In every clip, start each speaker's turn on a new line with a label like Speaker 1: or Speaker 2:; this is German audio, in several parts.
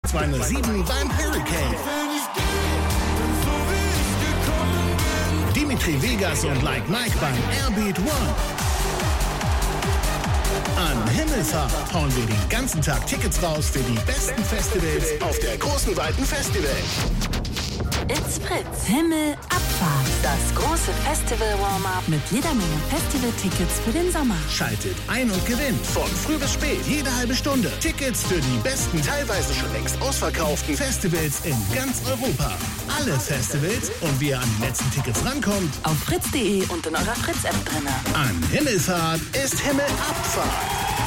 Speaker 1: 207 beim Hurricane. Dimitri Vegas und Like Mike beim Airbeat One. An Himmelfahrt hauen wir den ganzen Tag Tickets raus für die besten Festivals auf der großen, weiten Festivalwelt.
Speaker 2: It's Fritz. Himmelabfahrt. Das große Festival-Warm-Up mit jeder Menge Festival-Tickets für den Sommer.
Speaker 1: Schaltet ein und gewinnt von früh bis spät, jede halbe Stunde. Tickets für die besten, teilweise schon längst ausverkauften Festivals in ganz Europa. Alle Festivals und wie ihr an die letzten Tickets rankommt,
Speaker 2: auf fritz.de und in eurer Fritz-App drinne.
Speaker 1: An Himmelfahrt ist Himmelabfahrt.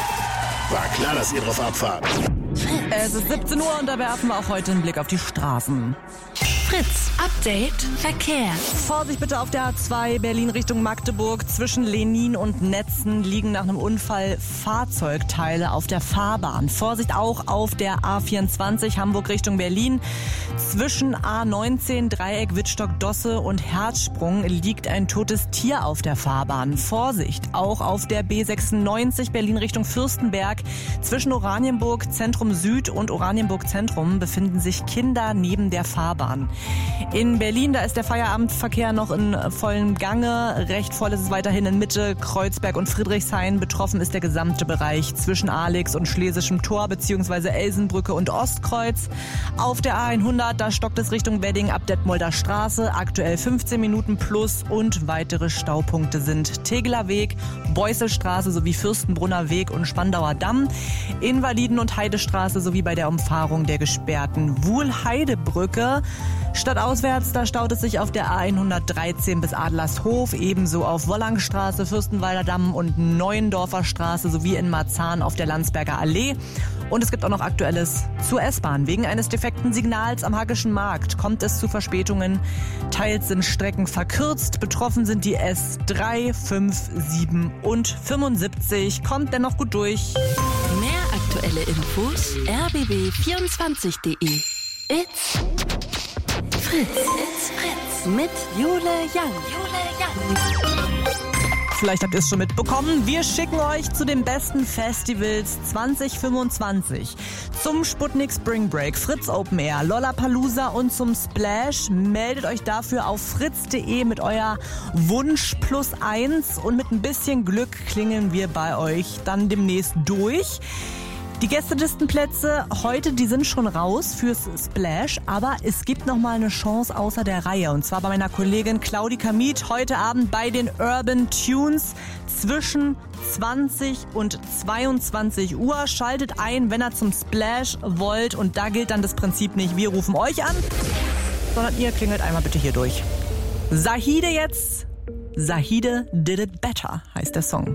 Speaker 1: War klar, dass ihr drauf abfahrt.
Speaker 3: Es ist 17 Uhr und da werfen wir auch heute einen Blick auf die Straßen.
Speaker 2: Fritz, Update, Verkehr.
Speaker 3: Vorsicht bitte auf der A2 Berlin Richtung Magdeburg. Zwischen Lenin und Netzen liegen nach einem Unfall Fahrzeugteile auf der Fahrbahn. Vorsicht auch auf der A24 Hamburg Richtung Berlin. Zwischen A19 Dreieck Wittstock-Dosse und Herzsprung liegt ein totes Tier auf der Fahrbahn. Vorsicht auch auf der B96 Berlin Richtung Fürstenberg. Zwischen Oranienburg Zentrum Süd und Oranienburg Zentrum befinden sich Kinder neben der Fahrbahn. In Berlin, da ist der Feierabendverkehr noch in vollem Gange. Recht voll ist es weiterhin in Mitte, Kreuzberg und Friedrichshain. Betroffen ist der gesamte Bereich zwischen Alex und Schlesischem Tor bzw. Elsenbrücke und Ostkreuz. Auf der A100, da stockt es Richtung Wedding ab Detmolder Straße. Aktuell 15 Minuten plus und weitere Staupunkte sind Tegeler Weg, Beusselstraße sowie Fürstenbrunner Weg und Spandauer Damm. Invaliden- und Heidestraße sowie bei der Umfahrung der gesperrten Wuhlheidebrücke. Stadtauswärts, da staut es sich auf der A113 bis Adlershof, ebenso auf Wollangstraße, Fürstenwalder Damm und Neuendorfer Straße sowie in Marzahn auf der Landsberger Allee. Und es gibt auch noch Aktuelles zur S-Bahn. Wegen eines defekten Signals am Hackischen Markt kommt es zu Verspätungen. Teils sind Strecken verkürzt. Betroffen sind die S3, 5, 7 und 75. Kommt dennoch gut durch.
Speaker 2: Mehr aktuelle Infos rbb24.de. It's Fritz. It's Fritz. Mit Jule Young.
Speaker 3: Vielleicht habt ihr es schon mitbekommen. Wir schicken euch zu den besten Festivals 2025. Zum Sputnik Spring Break, Fritz Open Air, Lollapalooza und zum Splash. Meldet euch dafür auf fritz.de mit euer Wunsch +1 und mit ein bisschen Glück klingeln wir bei euch dann demnächst durch. Die Gästelistenplätze heute, die sind schon raus fürs Splash, aber es gibt noch mal eine Chance außer der Reihe. Und zwar bei meiner Kollegin Claudi Kamit heute Abend bei den Urban Tunes zwischen 20 und 22 Uhr. Schaltet ein, wenn ihr zum Splash wollt. Und da gilt dann das Prinzip nicht, wir rufen euch an, sondern ihr klingelt einmal bitte hier durch. Zahide jetzt. Zahide Did It Better heißt der Song.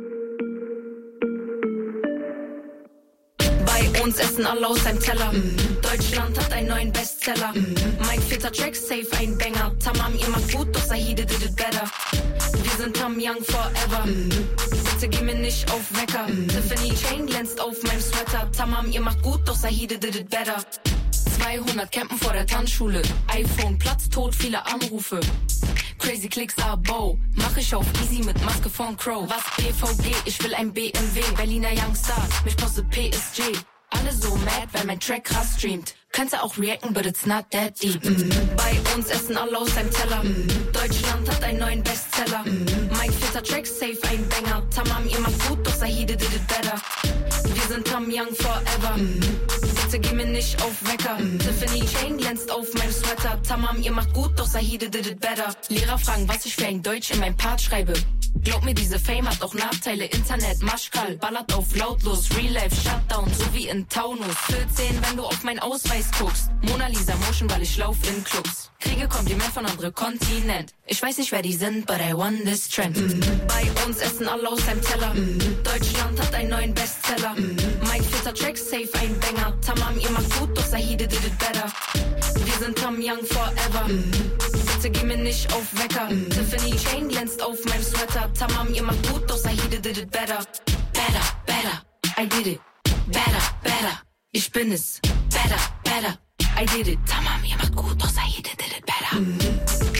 Speaker 4: Bei uns essen alle aus einem Teller. Deutschland hat einen neuen Bestseller. Mein 4. Track, safe ein Banger. Tamam, ihr macht gut, doch Zahide did it better. Wir sind Tam Young forever. Bitte geh mir nicht auf Wecker. Tiffany Chain glänzt auf meinem Sweater. Tamam, ihr macht gut, doch Zahide did it better. 200 campen vor der Tanzschule. iPhone, Platz tot, viele Anrufe. Crazy Clicks, Abo. Mach ich auf easy mit Maske von Crow. Was BVG? Ich will ein BMW. Berliner Youngstar, mich kostet PSG. Alle so mad, weil mein Track krass streamt. Könnte auch reacten, but it's not that deep. Bei uns essen alle aus einem Teller. Deutschland hat einen neuen Bestseller. Mein 4. Track, safe ein Banger. Tamam, ihr macht gut, doch Zahide did it better. Wir sind Tam Young forever. Bitte geh mir nicht auf Wecker. Tiffany Chain glänzt auf meinem Sweater. Tamam, ihr macht gut, doch Zahide did it better. Lehrer fragen, was ich für ein Deutsch in meinem Part schreibe. Glaub mir, diese Fame hat auch Nachteile. Internet, Maschkal, ballert auf lautlos. Real Life, Shutdown, so wie in Taunus. 14, wenn du auf meinen Ausweis guckst. Mona Lisa Motion, weil ich lauf in Clubs. Kriege Kompliment von anderem Kontinent. Ich weiß nicht, wer die sind, but I want this trend. Bei uns essen alle aus einem Teller. Deutschland hat einen neuen Bestseller. Mein 4. Track, safe ein Banger. Tamam, ihr macht gut, doch Zahide did it better. Wir sind Tam Young forever. Bitte geh mir nicht auf Wecker. Tiffany Chain glänzt auf meinem Sweater. Tamam, ihr macht gut, doch Zahide did it better. Better, better, I did it. Better, better, ich bin es. Better, better, I did it. Tamam, ihr macht gut, doch Zahide did it better.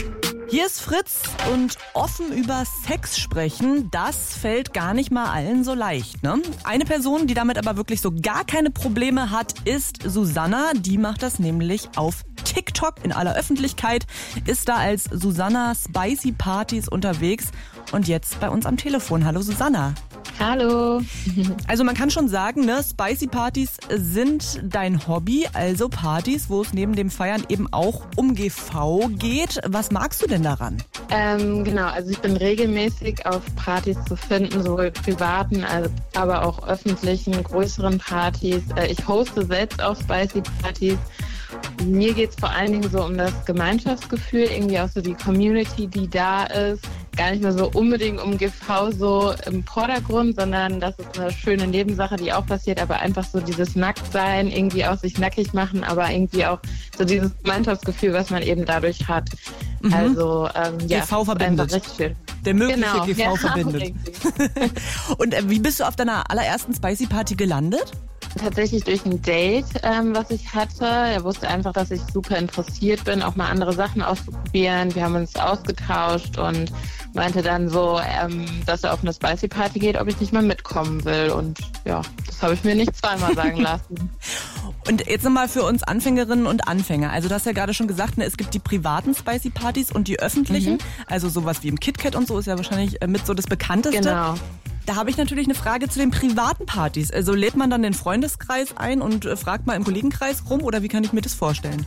Speaker 3: Hier ist Fritz und offen über Sex sprechen, das fällt gar nicht mal allen so leicht, ne? Eine Person, die damit aber wirklich so gar keine Probleme hat, ist Susanna. Die macht das nämlich auf TikTok in aller Öffentlichkeit, ist da als Susanna Spicy Partys unterwegs und jetzt bei uns am Telefon. Hallo Susanna.
Speaker 5: Hallo.
Speaker 3: Also man kann schon sagen, ne, Spicy Partys sind dein Hobby, also Partys, wo es neben dem Feiern eben auch um GV geht. Was magst du denn daran?
Speaker 5: Genau, also ich bin regelmäßig auf Partys zu finden, sowohl privaten, aber auch öffentlichen, größeren Partys. Ich hoste selbst auch Spicy Partys. Mir geht es vor allen Dingen so um das Gemeinschaftsgefühl, irgendwie auch so die Community, die da ist. Gar nicht mehr so unbedingt um GV so im Vordergrund, sondern das ist eine schöne Nebensache, die auch passiert, aber einfach so dieses Nacktsein, irgendwie auch sich nackig machen, aber irgendwie auch so dieses Gemeinschaftsgefühl, was man eben dadurch hat.
Speaker 3: Mhm.
Speaker 5: Also,
Speaker 3: GV verbindet.
Speaker 5: Richtig schön.
Speaker 3: Der mögliche
Speaker 5: Genau.
Speaker 3: GV verbindet. Und wie bist du auf deiner allerersten Spicy Party gelandet?
Speaker 5: Tatsächlich durch ein Date, was ich hatte. Er wusste einfach, dass ich super interessiert bin, auch mal andere Sachen auszuprobieren. Wir haben uns ausgetauscht und meinte dann so, dass er auf eine Spicy Party geht, ob ich nicht mal mitkommen will. Und ja, das habe ich mir nicht zweimal sagen lassen.
Speaker 3: Und jetzt nochmal für uns Anfängerinnen und Anfänger. Also du hast ja gerade schon gesagt, ne, es gibt die privaten Spicy Partys und die öffentlichen. Also sowas wie im KitKat und so ist ja wahrscheinlich mit so das Bekannteste.
Speaker 5: Genau.
Speaker 3: Da habe ich natürlich eine Frage zu den privaten Partys. Also lädt man dann den Freundeskreis ein und fragt mal im Kollegenkreis rum oder wie kann ich mir das vorstellen?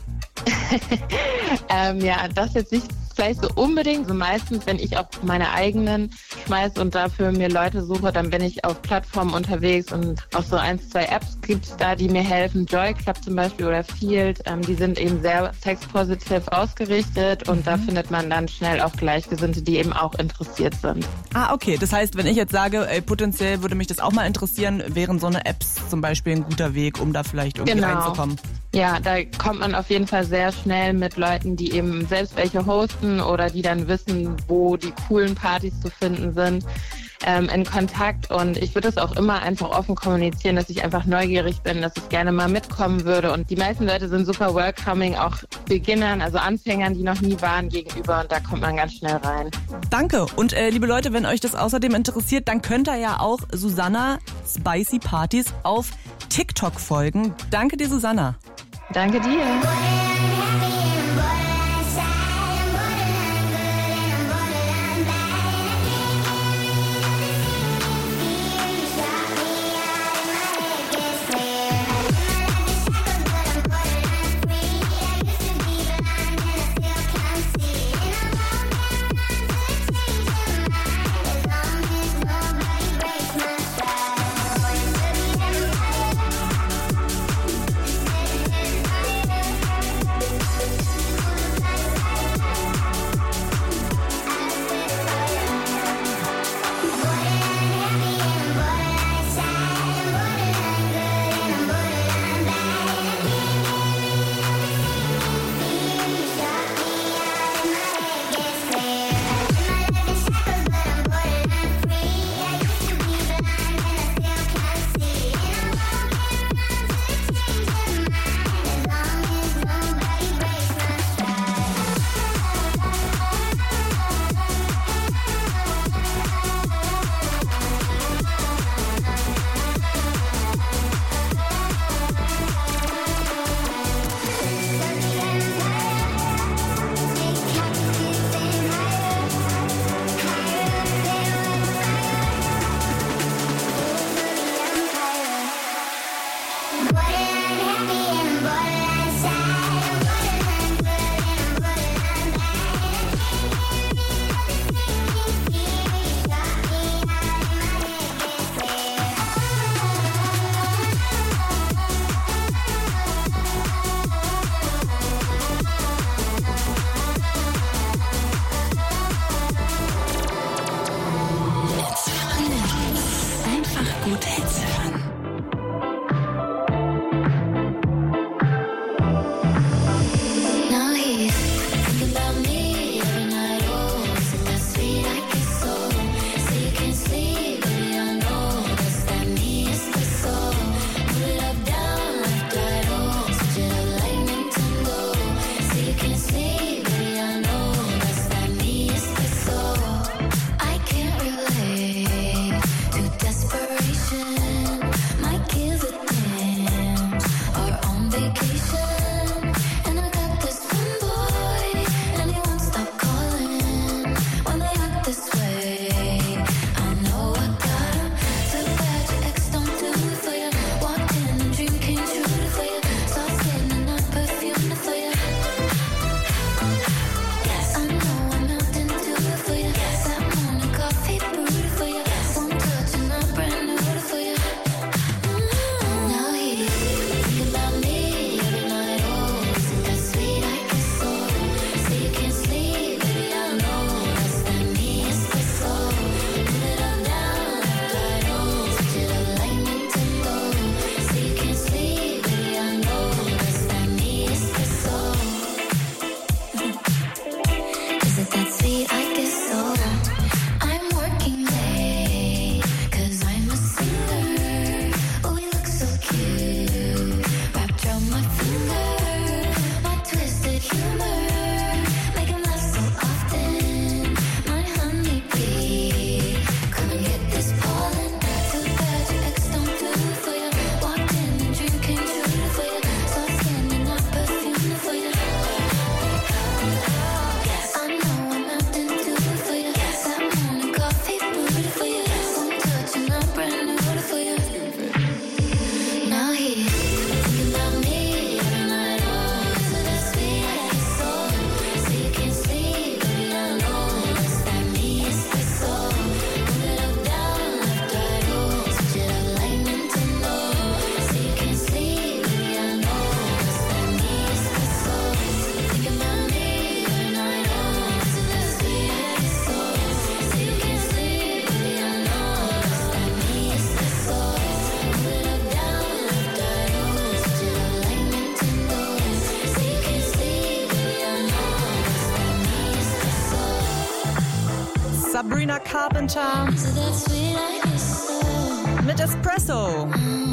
Speaker 5: Ja, das jetzt nicht vielleicht so unbedingt. So meistens, wenn ich auch meine eigenen schmeiße und dafür mir Leute suche, dann bin ich auf Plattformen unterwegs und auch so 1, 2 Apps gibt es da, die mir helfen. Joy Club zum Beispiel oder Field, die sind eben sehr sexpositiv ausgerichtet und da findet man dann schnell auch Gleichgesinnte, die eben auch interessiert sind.
Speaker 3: Ah, okay. Das heißt, wenn ich jetzt sage, potenziell würde mich das auch mal interessieren, wären so eine Apps zum Beispiel ein guter Weg, um da vielleicht irgendwie reinzukommen.
Speaker 5: Ja, da kommt man auf jeden Fall sehr schnell mit Leuten, die eben selbst welche hosten oder die dann wissen, wo die coolen Partys zu finden sind, in Kontakt. Und ich würde es auch immer einfach offen kommunizieren, dass ich einfach neugierig bin, dass ich gerne mal mitkommen würde. Und die meisten Leute sind super welcoming, auch Beginnern, also Anfängern, die noch nie waren, gegenüber. Und da kommt man ganz schnell rein.
Speaker 3: Danke. Und liebe Leute, wenn euch das außerdem interessiert, dann könnt ihr ja auch Susanna Spicy Partys auf TikTok folgen. Danke dir, Susanna.
Speaker 5: Danke dir.
Speaker 3: Sabrina Carpenter mit Espresso.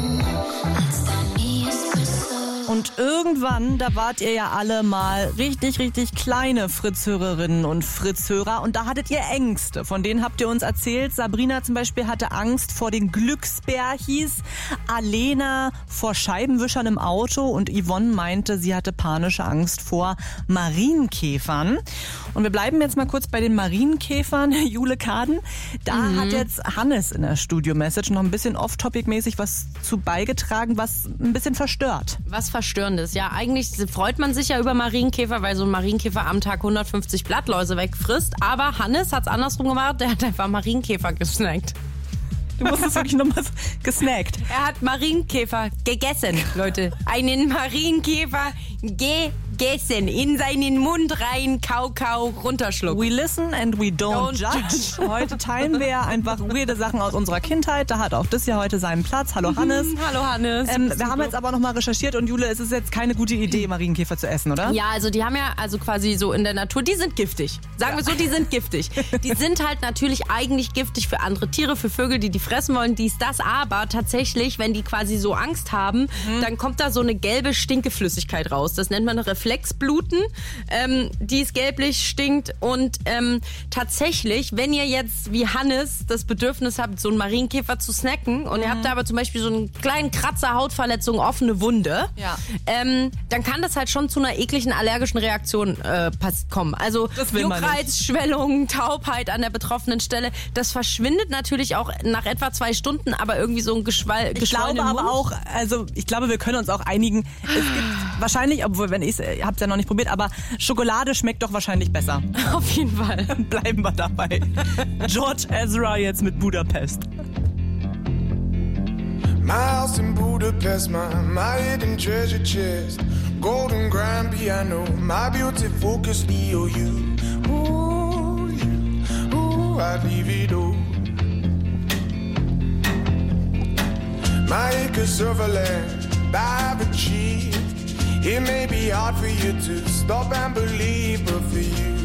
Speaker 3: Und irgendwann, da wart ihr ja alle mal richtig, richtig kleine Fritz-Hörerinnen und Fritz-Hörer und da hattet ihr Ängste. Von denen habt ihr uns erzählt. Sabrina zum Beispiel hatte Angst vor den Glücksbärchis, Alena vor Scheibenwischern im Auto und Yvonne meinte, sie hatte panische Angst vor Marienkäfern. Und wir bleiben jetzt mal kurz bei den Marienkäfern, Jule Kaden. Da hat jetzt Hannes in der Studio-Message noch ein bisschen off-topic-mäßig was zu beigetragen, was ein bisschen verstört.
Speaker 6: Was Verstörendes. Ja, eigentlich freut man sich ja über Marienkäfer, weil so ein Marienkäfer am Tag 150 Blattläuse wegfrisst. Aber Hannes hat's andersrum gemacht, der hat einfach Marienkäfer gesnackt.
Speaker 3: Du musst es wirklich nochmal gesnackt.
Speaker 6: Er hat Marienkäfer gegessen, Leute. Einen Marienkäfer gegessen. In seinen Mund rein, Kau, runterschlucken.
Speaker 3: We listen and we don't judge. Heute teilen wir einfach weirde Sachen aus unserer Kindheit. Da hat auch das ja heute seinen Platz. Hallo Hannes.
Speaker 6: Hallo Hannes.
Speaker 3: Wir haben jetzt aber nochmal recherchiert und Jule, es ist jetzt keine gute Idee, Marienkäfer zu essen, oder?
Speaker 6: Ja, also die haben ja quasi so in der Natur, die sind giftig. Sagen wir so, die sind giftig. Die sind halt natürlich eigentlich giftig für andere Tiere, für Vögel, die fressen wollen, dies, das. Aber tatsächlich, wenn die quasi so Angst haben, dann kommt da so eine gelbe Stinkeflüssigkeit raus. Das nennt man Reflexbluten, die ist gelblich, stinkt und tatsächlich, wenn ihr jetzt wie Hannes das Bedürfnis habt, so einen Marienkäfer zu snacken und ihr habt da aber zum Beispiel so einen kleinen Kratzer, Hautverletzung, offene Wunde, dann kann das halt schon zu einer ekligen allergischen Reaktion kommen. Also Juckreiz, Schwellung, Taubheit an der betroffenen Stelle, das verschwindet natürlich auch nach etwa 2 Stunden, aber irgendwie so ein geschwollenen
Speaker 3: Ich glaube aber auch, ich glaube, wir können uns auch einigen, es gibt wahrscheinlich, obwohl, wenn ich hab's ja noch nicht probiert, aber Schokolade schmeckt doch wahrscheinlich besser.
Speaker 6: Auf jeden Fall.
Speaker 3: Bleiben wir dabei. George Ezra jetzt mit Budapest.
Speaker 7: My house in Budapest, my hidden treasure chest, golden grand piano, my beauty focus EOU. Ooh, I'd leave it all. My acres of land I've achieved. It may be hard for you to stop and believe, but for you,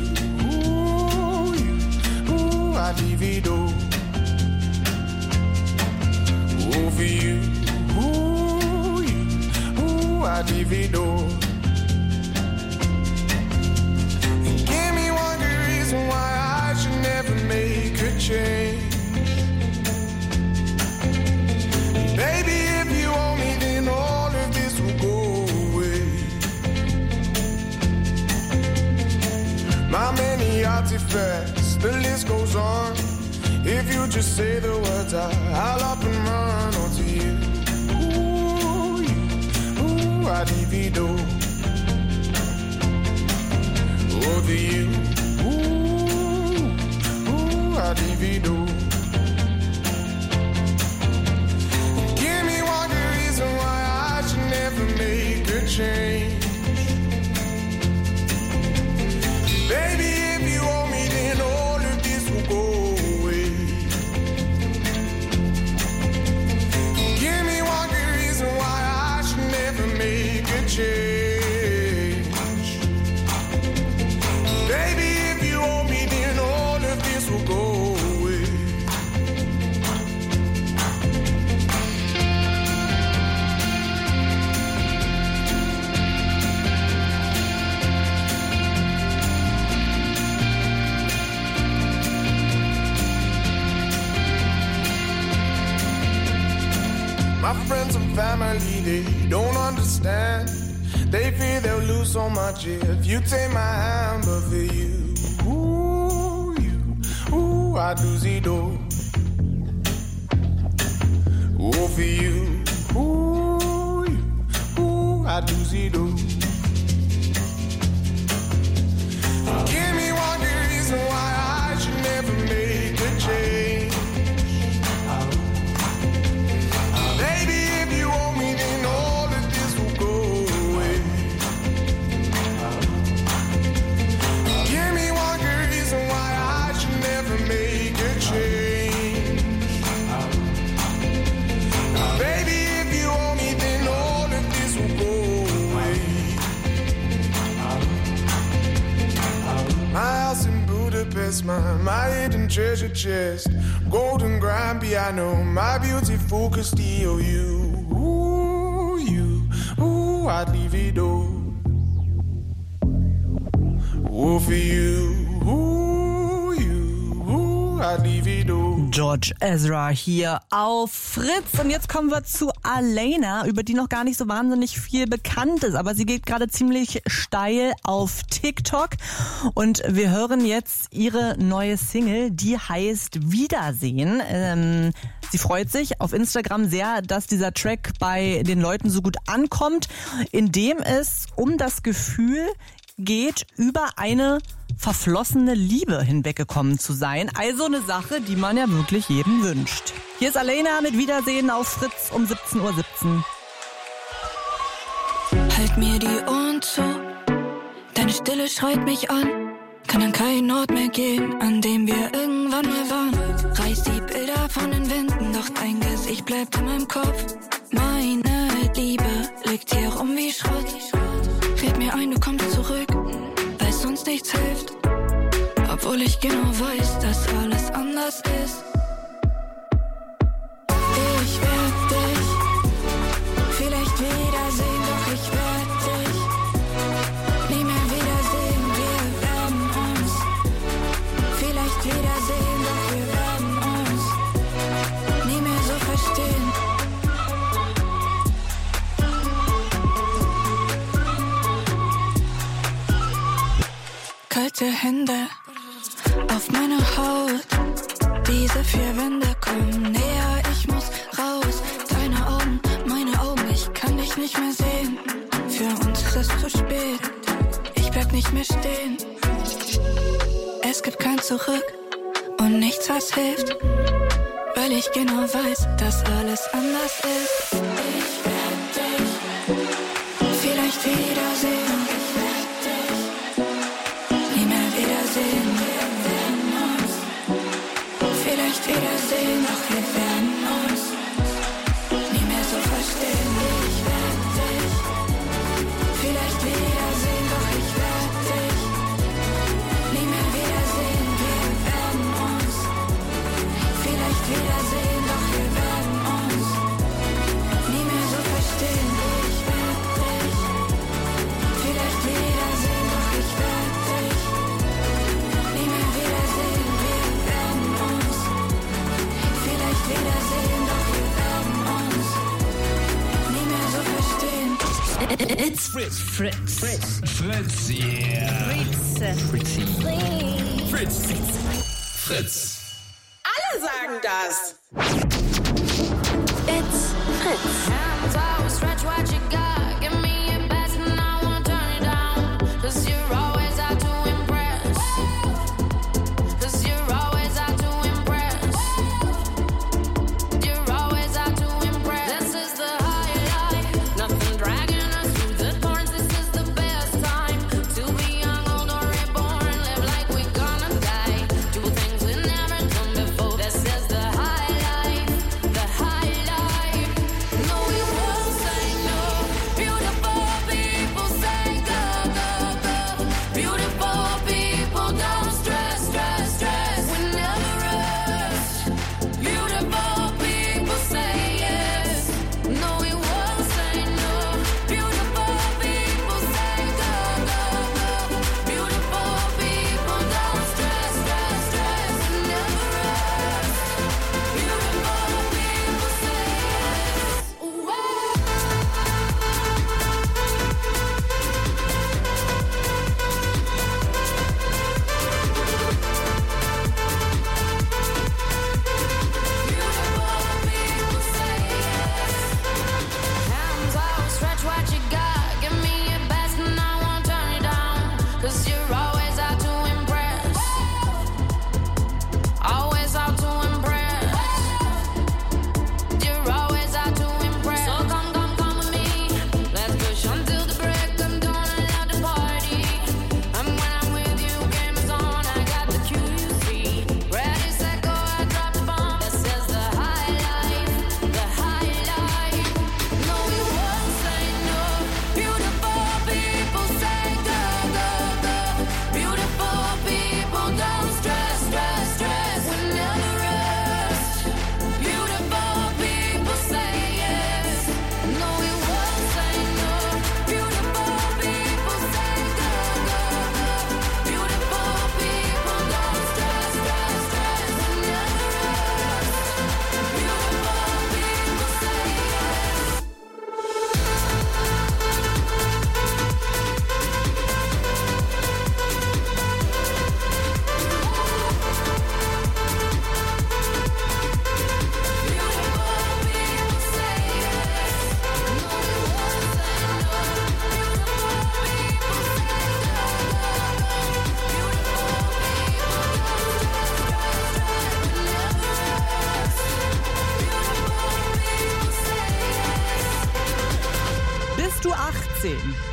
Speaker 7: I'd leave it all. Oh, for you, I'd leave it all. And give me one good reason why I should never make a change. Baby, if you owe me, then all of this will go away. My many artifacts, the list goes on. If you just say the words, I'll up and run onto you. Ooh, I'd leave it all. Over you. Ooh, I'd leave it all. Give me one good reason why I should never make a change. Baby, if you owe me, then all of this will go away. Give me one good reason why I should never make a change. Baby, if you owe me, then all of this will go away. My friends and family, they don't understand. They fear they'll lose so much if you take my hand. But for you, I'd lose it all. Oh, for you, I'd lose it all. Give me one good reason why I should never make a change. Baby, if you owe me, then all of this will go away. Give me one good reason why I should never make a change. Baby, if you owe me, then all of this will go away. rest. My hidden treasure chest, golden grand piano, my beautiful Castillo. I'd leave it all. Oh, for you, I'd leave it all.
Speaker 3: George Ezra hier auf Fritz. Und jetzt kommen wir zu Aleyna, über die noch gar nicht so wahnsinnig viel bekannt ist. Aber sie geht gerade ziemlich steil auf TikTok. Und wir hören jetzt ihre neue Single, die heißt Wiedersehen. Sie freut sich auf Instagram sehr, dass dieser Track bei den Leuten so gut ankommt, indem es um das Gefühl geht, über eine verflossene Liebe hinweggekommen zu sein. Also eine Sache, die man ja wirklich jedem wünscht. Hier ist Aleyna mit Wiedersehen auf Fritz um 17:17 Uhr.
Speaker 8: Halt mir die Ohren zu, deine Stille schreit mich an. Kann an keinen Ort mehr gehen, an dem wir irgendwann mal waren. Reiß die Bilder von den Wänden, doch dein Gesicht bleibt in meinem Kopf. Meine Liebe liegt hier rum wie Schrott. Fällt mir ein, du kommst zurück, weil sonst nichts hilft. Obwohl ich genau weiß, dass alles anders ist. Ich werd dich vielleicht wiedersehen, doch ich werd dich nie mehr wiedersehen. Wir werden uns vielleicht wiedersehen, doch wir werden uns nie mehr so verstehen. Kalte Hände auf meine Haut, diese 4 Wände kommen näher, ich muss raus. Deine Augen, meine Augen, ich kann dich nicht mehr sehen. Für uns ist es zu spät, ich bleib nicht mehr stehen. Es gibt kein Zurück und nichts, was hilft, weil ich genau weiß, dass alles anders ist. Ich werd dich vielleicht wiedersehen. Wiedersehen, doch wir werden uns nie mehr so verstehen. Ich werd dich vielleicht wiedersehen, doch ich werd dich nie mehr wiedersehen. Wir werden uns vielleicht wiedersehen, doch wir werden uns nie mehr so verstehen. Ich werd dich vielleicht wiedersehen, doch ich werd dich nie mehr wiedersehen. Wir werden uns wiedersehen, doch wir werden uns nie mehr so verstehen.
Speaker 1: It's Fritz. Yeah. Fritz.
Speaker 9: Alle sagen das.
Speaker 2: It's Fritz.
Speaker 4: Hands out, stretch what you got. Give me your best and I won't turn it down. 'Cause you're always out to impress. 'Cause you're always out to impress. You're always out to impress. This is the highlight. Nothing dragging us through the thorns. This is the best time to be young, old or reborn. Live like we're gonna die. Do things we never done before. This is the highlight.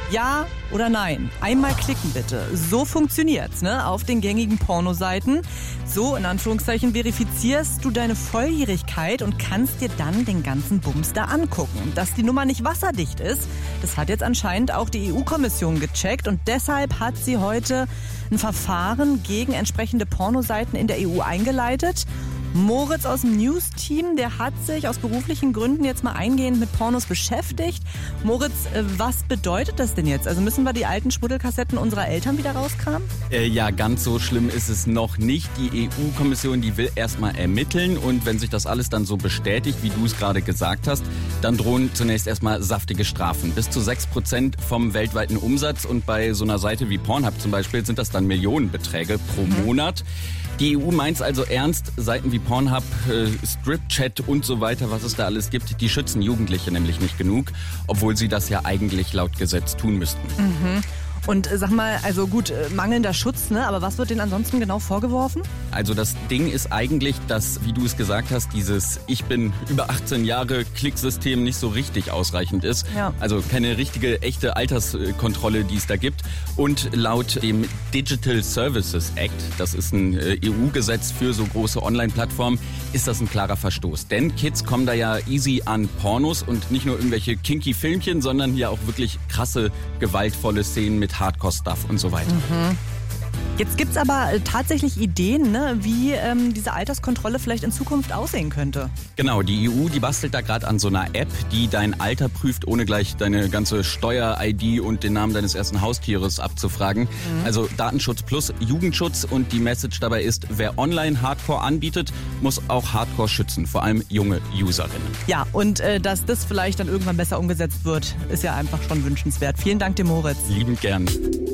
Speaker 3: Ja oder nein? Einmal klicken bitte. So funktioniert's, ne? Auf den gängigen Pornoseiten. So, in Anführungszeichen, verifizierst du deine Volljährigkeit und kannst dir dann den ganzen Bums da angucken. Dass die Nummer nicht wasserdicht ist, das hat jetzt anscheinend auch die EU-Kommission gecheckt und deshalb hat sie heute ein Verfahren gegen entsprechende Pornoseiten in der EU eingeleitet. Moritz aus dem News-Team, der hat sich aus beruflichen Gründen jetzt mal eingehend mit Pornos beschäftigt. Moritz, was bedeutet das denn jetzt? Also müssen wir die alten Schmuddelkassetten unserer Eltern wieder rauskramen?
Speaker 10: Ja, ganz so schlimm ist es noch nicht. Die EU-Kommission, die will erstmal ermitteln und wenn sich das alles dann so bestätigt, wie du es gerade gesagt hast, dann drohen zunächst erstmal saftige Strafen. Bis zu 6% vom weltweiten Umsatz und bei so einer Seite wie Pornhub zum Beispiel sind das dann Millionenbeträge pro Monat. Die EU meint's also ernst. Seiten wie Pornhub, Stripchat und so weiter, was es da alles gibt, die schützen Jugendliche nämlich nicht genug, obwohl sie das ja eigentlich laut Gesetz tun müssten.
Speaker 3: Mhm. Und sag mal, also gut, mangelnder Schutz, ne? Aber was wird denen ansonsten genau vorgeworfen?
Speaker 10: Also das Ding ist eigentlich, dass, wie du es gesagt hast, dieses Ich bin über 18 Jahre Klicksystem nicht so richtig ausreichend ist.
Speaker 3: Ja.
Speaker 10: Also keine richtige, echte Alterskontrolle, die es da gibt. Und laut dem Digital Services Act, das ist ein EU-Gesetz für so große Online-Plattformen, ist das ein klarer Verstoß. Denn Kids kommen da ja easy an Pornos und nicht nur irgendwelche kinky Filmchen, sondern ja auch wirklich krasse, gewaltvolle Szenen mit Hardcore-Stuff und so weiter.
Speaker 3: Mhm. Jetzt gibt's aber tatsächlich Ideen, ne, wie diese Alterskontrolle vielleicht in Zukunft aussehen könnte.
Speaker 10: Genau, die EU, die bastelt da gerade an so einer App, die dein Alter prüft, ohne gleich deine ganze Steuer-ID und den Namen deines ersten Haustieres abzufragen. Mhm. Also Datenschutz plus Jugendschutz und die Message dabei ist, wer online Hardcore anbietet, muss auch Hardcore schützen, vor allem junge Userinnen.
Speaker 3: Ja, und dass das vielleicht dann irgendwann besser umgesetzt wird, ist ja einfach schon wünschenswert. Vielen Dank dir, Moritz.
Speaker 10: Liebend gern.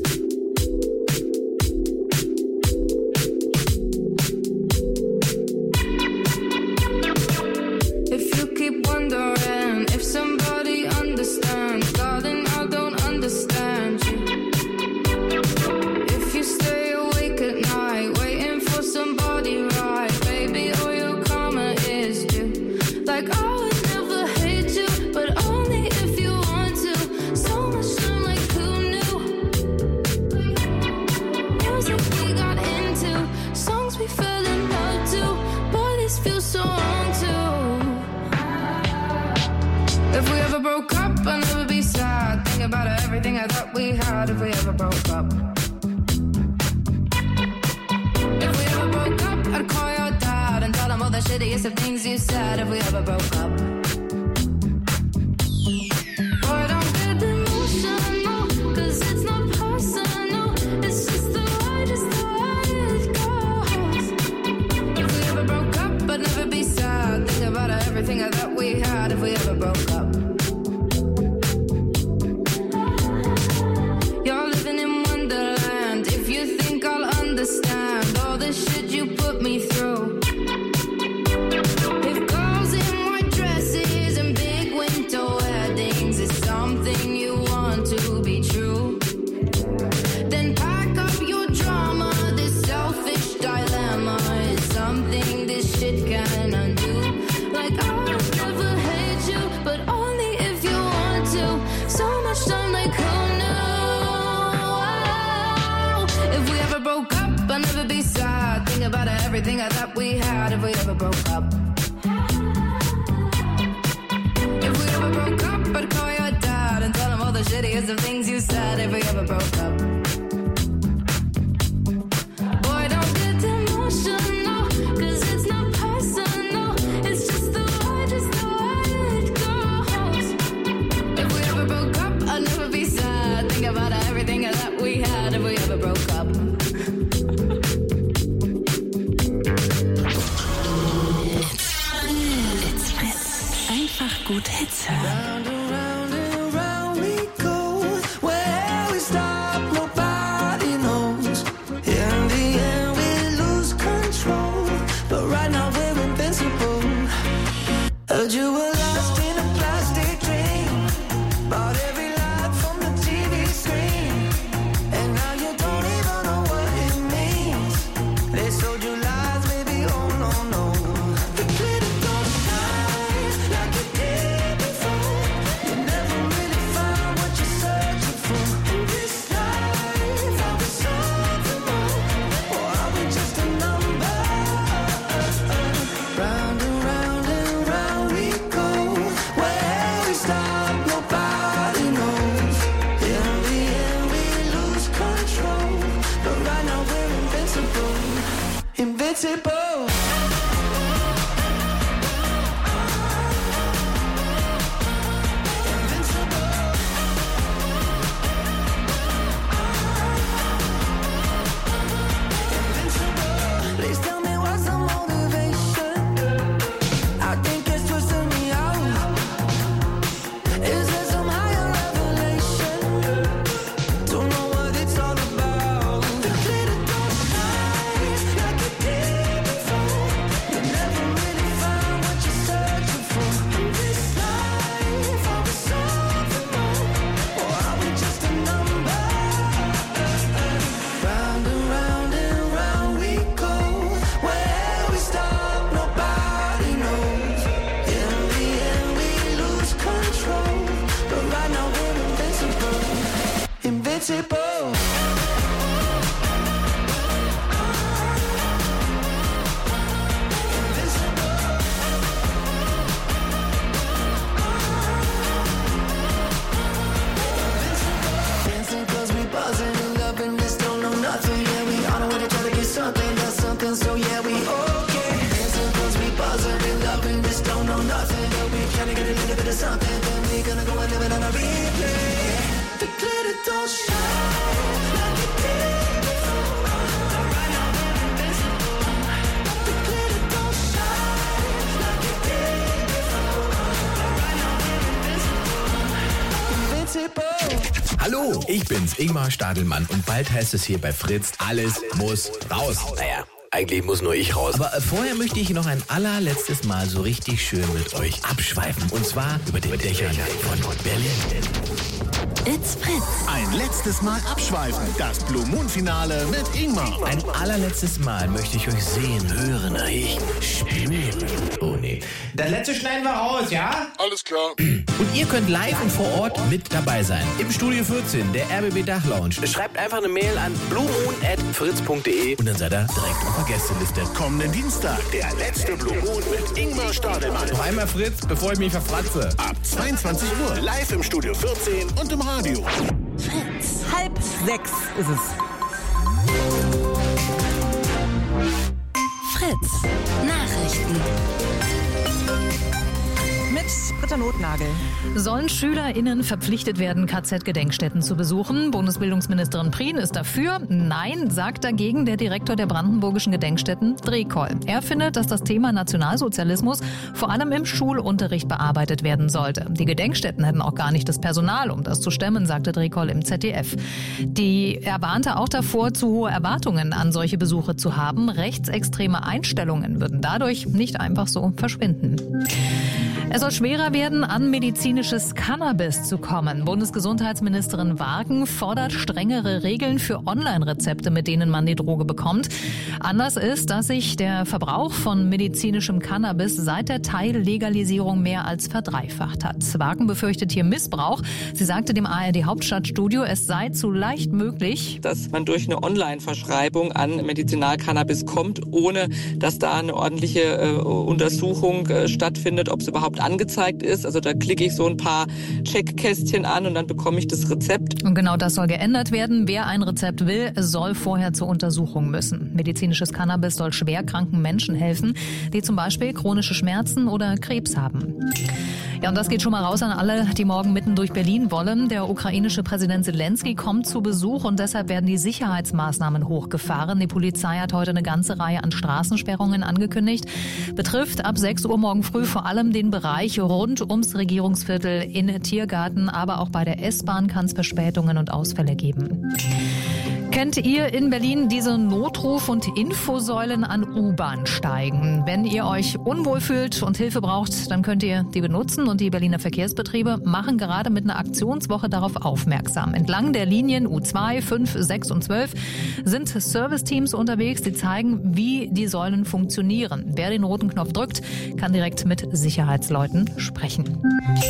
Speaker 8: If we ever broke up, I'd never be sad. Think about everything I thought we had. If we ever broke up. If we ever broke up, I'd call your dad and tell him all the shittiest of things you said. If we ever broke up. Boy, don't get emotional, 'cause it's not personal. It's just the way it goes. If we ever broke up, I'd never be sad. Think about everything I thought we had. If we ever broke up. You're living in Wonderland. If you think I'll understand all the shit you put me through. If girls in white dresses and big winter weddings is something you want to be true, then pack up your drama. This selfish dilemma is something this shit can undo. Like I'll never hate you, but only if you want to. So much time, like who knew? If we ever broke up, I'd never be sad. Think about everything I thought we had. If we ever broke up. If we ever broke up, I'd call your dad and tell him all the shittiest of things you said. If we ever broke up. Boy, don't get emotional, 'cause it's not personal. It's just the way it goes. If we ever broke up, I'd never be sad. Think about everything that we had. If we ever broke up.
Speaker 2: It's Fritz. Einfach gut Hits hören.
Speaker 7: Round and round and round we go. Where we stop, nobody knows. In the end, we lose control. But right now we're invincible. Heard you were lost in a plastic dream. Bought every light from the TV screen. And now you don't even know Invincible. Please tell me what's the motivation. I think it's twisting me out. Is there some higher revelation? Don't know what it's all about. The glitter don't shine like it did before. You never really find what you're searching for. In this life, are we something more? Or are we just a number? Round and round we go. Where we stop, nobody knows. In the end, we lose control. But right now we're invincible. Invincible. Dancing 'cause we buzzing and loving this, don't know nothing. Yeah, we on our way to try to get something, got something, so yeah, we okay. Dancing 'cause we buzzing and loving this, don't know nothing. Yeah, we trying to get a little bit of something, then we gonna go and live it on a replay. The glitter don't shine like it did before. But right now we're invincible. The glitter don't shine like it did before. But right now we're invincible. Invincible.
Speaker 11: Hallo, ich bin's, Ingmar Stadelmann und bald heißt es hier bei Fritz, alles muss raus. Naja, eigentlich muss nur ich raus. Aber vorher möchte ich noch ein allerletztes Mal so richtig schön mit euch abschweifen. Und zwar über den Dächern von Berlin.
Speaker 2: It's Fritz.
Speaker 1: Ein letztes Mal abschweifen. Das Blue Moon Finale mit Ingmar.
Speaker 11: Ein allerletztes Mal möchte ich euch sehen, hören, riechen, spüren. Oh nee. Das letzte schneiden wir raus, ja?
Speaker 12: Alles klar.
Speaker 11: Und ihr könnt live und vor Ort mit dabei sein. Im Studio 14, der RBB Dachlounge. Schreibt einfach eine Mail an bluemoon@fritz.de und dann seid ihr direkt auf der Gästeliste.
Speaker 1: Kommenden Dienstag, der letzte Blue Moon mit Ingmar Stadelmann.
Speaker 11: Noch einmal Fritz, bevor ich mich verfratze.
Speaker 1: Ab 22 Uhr live im Studio 14 und im Radio.
Speaker 2: Fritz.
Speaker 3: 5:30 ist es.
Speaker 2: Fritz. Nachrichten.
Speaker 3: Mit Britta Notnagel.
Speaker 13: Sollen SchülerInnen verpflichtet werden, KZ-Gedenkstätten zu besuchen? Bundesbildungsministerin Prien ist dafür. Nein, sagt dagegen der Direktor der brandenburgischen Gedenkstätten, Drekoll. Er findet, dass das Thema Nationalsozialismus vor allem im Schulunterricht bearbeitet werden sollte. Die Gedenkstätten hätten auch gar nicht das Personal, um das zu stemmen, sagte Drekoll im ZDF. Er warnte auch davor, zu hohe Erwartungen an solche Besuche zu haben. Rechtsextreme Einstellungen würden dadurch nicht einfach so verschwinden. Es soll schwerer werden, an medizinisches Cannabis zu kommen. Bundesgesundheitsministerin Wagen fordert strengere Regeln für Online-Rezepte, mit denen man die Droge bekommt. Anders ist, dass sich der Verbrauch von medizinischem Cannabis seit der Teillegalisierung mehr als verdreifacht hat. Wagen befürchtet hier Missbrauch. Sie sagte dem ARD-Hauptstadtstudio, es sei zu leicht möglich,
Speaker 14: dass man durch eine Online-Verschreibung an Medizinalcannabis kommt, ohne dass da eine ordentliche Untersuchung stattfindet, ob es überhaupt angezeigt ist. Also da klicke ich so ein paar Checkkästchen an und dann bekomme ich das Rezept.
Speaker 13: Und genau das soll geändert werden. Wer ein Rezept will, soll vorher zur Untersuchung müssen. Medizinisches Cannabis soll schwerkranken Menschen helfen, die zum Beispiel chronische Schmerzen oder Krebs haben. Ja, und das geht schon mal raus an alle, die morgen mitten durch Berlin wollen. Der ukrainische Präsident Zelensky kommt zu Besuch und deshalb werden die Sicherheitsmaßnahmen hochgefahren. Die Polizei hat heute eine ganze Reihe an Straßensperrungen angekündigt. Betrifft ab 6 Uhr morgen früh vor allem den Bereich rund ums Regierungsviertel in Tiergarten, aber auch bei der S-Bahn kann es Verspätungen und Ausfälle geben. Kennt ihr in Berlin diese Notruf- und Infosäulen an U-Bahn-Steigen? Wenn ihr euch unwohl fühlt und Hilfe braucht, dann könnt ihr die benutzen und die Berliner Verkehrsbetriebe machen gerade mit einer Aktionswoche darauf aufmerksam. Entlang der Linien U2, 5, 6 und 12 sind Serviceteams unterwegs, die zeigen, wie die Säulen funktionieren. Wer den roten Knopf drückt, kann direkt mit Sicherheitsleuten sprechen.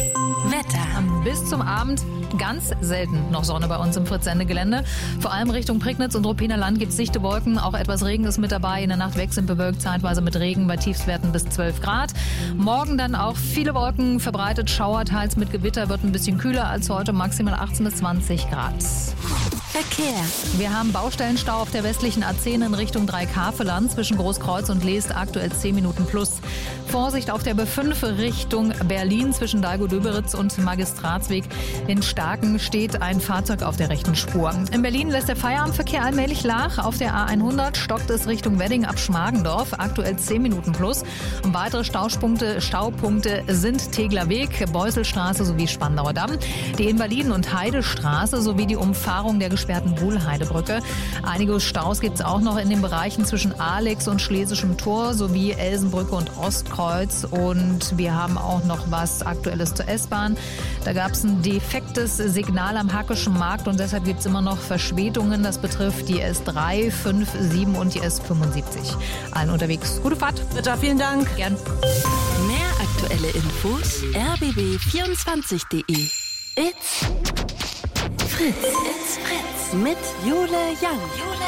Speaker 2: Wetter.
Speaker 13: Bis zum Abend ganz selten noch Sonne bei uns im Fritz-Sendegelände. Vor allem Richtung Prignitz und Ruppiner Land gibt es dichte Wolken. Auch etwas Regen ist mit dabei. In der Nacht wechselnd bewölkt, zeitweise mit Regen bei Tiefstwerten bis 12 Grad. Morgen dann auch viele Wolken, verbreitet Schauer, teils mit Gewitter, wird ein bisschen kühler als heute, maximal 18 bis 20 Grad.
Speaker 2: Verkehr.
Speaker 13: Wir haben Baustellenstau auf der westlichen A10 in Richtung Dreikafeland zwischen Großkreuz und Leest, aktuell 10 Minuten plus. Vorsicht auf der B5 Richtung Berlin zwischen Dahlgow-Döberitz und Magistratsweg. In Starken steht ein Fahrzeug auf der rechten Spur. In Berlin lässt der Feierabendverkehr allmählich nach. Auf der A100 stockt es Richtung Wedding ab Schmargendorf, aktuell 10 Minuten plus. Und weitere Staupunkte sind Tegler Weg, Beuselstraße sowie Spandauer Damm, die Invaliden- und Heidestraße sowie die Umfahrung der gesperrten Buhlheidebrücke. Einige Staus gibt es auch noch in den Bereichen zwischen Alex und Schlesischem Tor sowie Elsenbrücke und Ostkreuz. Und wir haben auch noch was Aktuelles zur S-Bahn. Da gab es ein defektes Signal am Hackischen Markt und deshalb gibt es immer noch Verspätungen. Das betrifft die S3, 5, 7 und die S75. Allen unterwegs. Gute Fahrt.
Speaker 3: Britta, vielen Dank.
Speaker 13: Gern.
Speaker 2: Mehr aktuelle Infos rbb24.de. It's Fritz. It's Fritz. Mit Jule Young.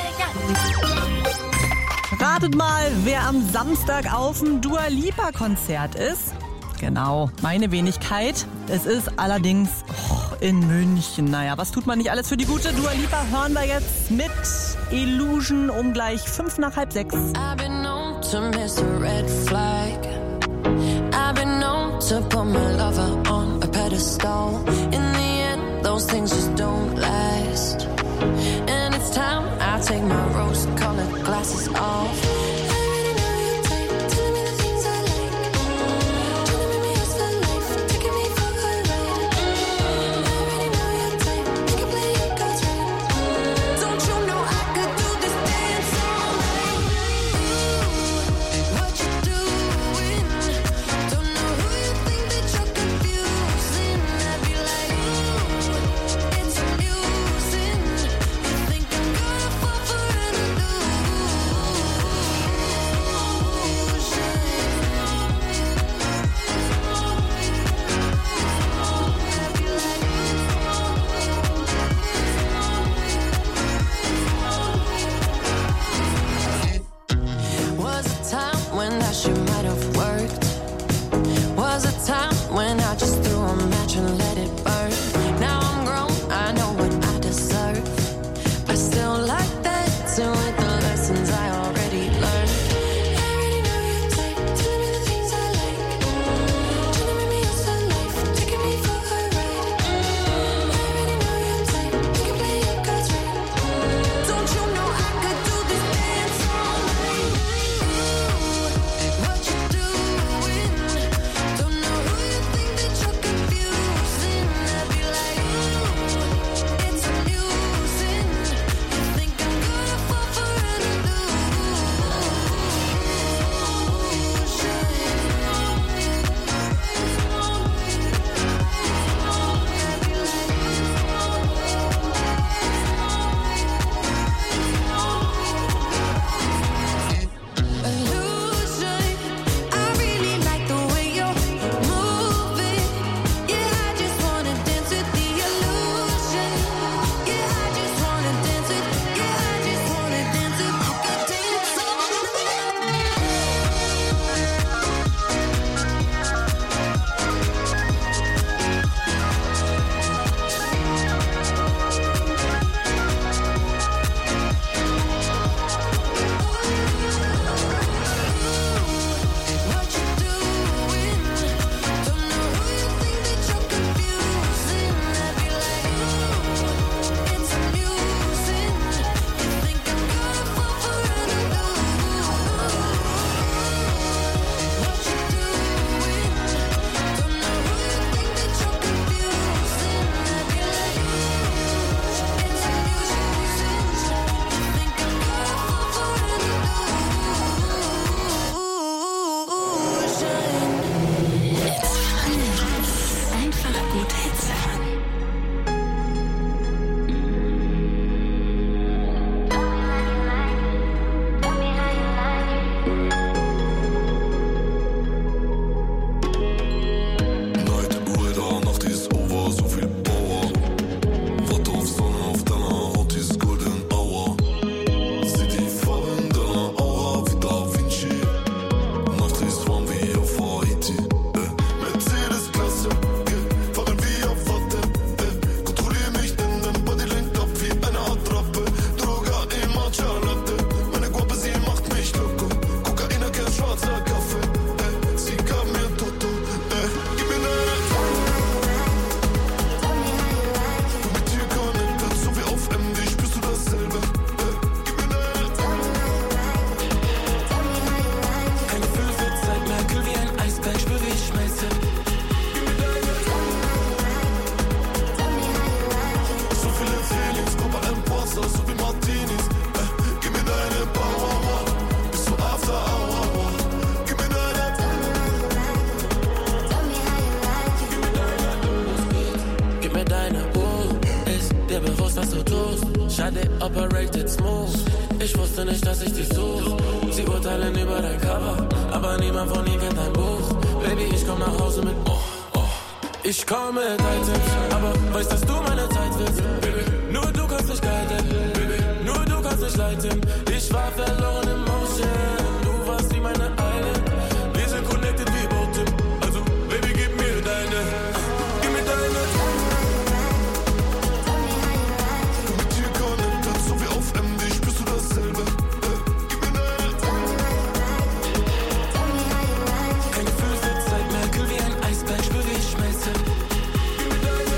Speaker 3: Ratet mal, wer am Samstag auf dem Dua Lipa Konzert ist. Genau, meine Wenigkeit. Es ist allerdings in München. Naja, was tut man nicht alles für die gute Dua Lipa? Hören wir jetzt mit Illusion um gleich 5:05.
Speaker 12: I've been known to miss a red flag. I've been known to put my lover on a pedestal. In the end, those things just don't last. And it's time I take my rose-colored glasses off.
Speaker 15: Shade operated smooth. Ich wusste nicht, dass ich dich such. Sie urteilen über dein Cover, aber niemand von ihnen kennt dein Buch. Baby, ich komm nach Hause mit Ich komme mit Items, aber weißt, dass du meine Zeit willst. Baby, nur du kannst mich guiden. Baby, nur du kannst mich leiten. Ich war verloren im Motion. Du warst wie meine Island. Wir sind connected wie Boote. Also, Baby, gib mir deine. Gib mir deine.
Speaker 16: Mit dir connected, so wie auf MD, spürst du dasselbe. Gib mir deine.
Speaker 15: Kein Gefühl für Zeit mehr, kühl wie ein Eisberg, spür wie ich schmelze. Gib mir deine.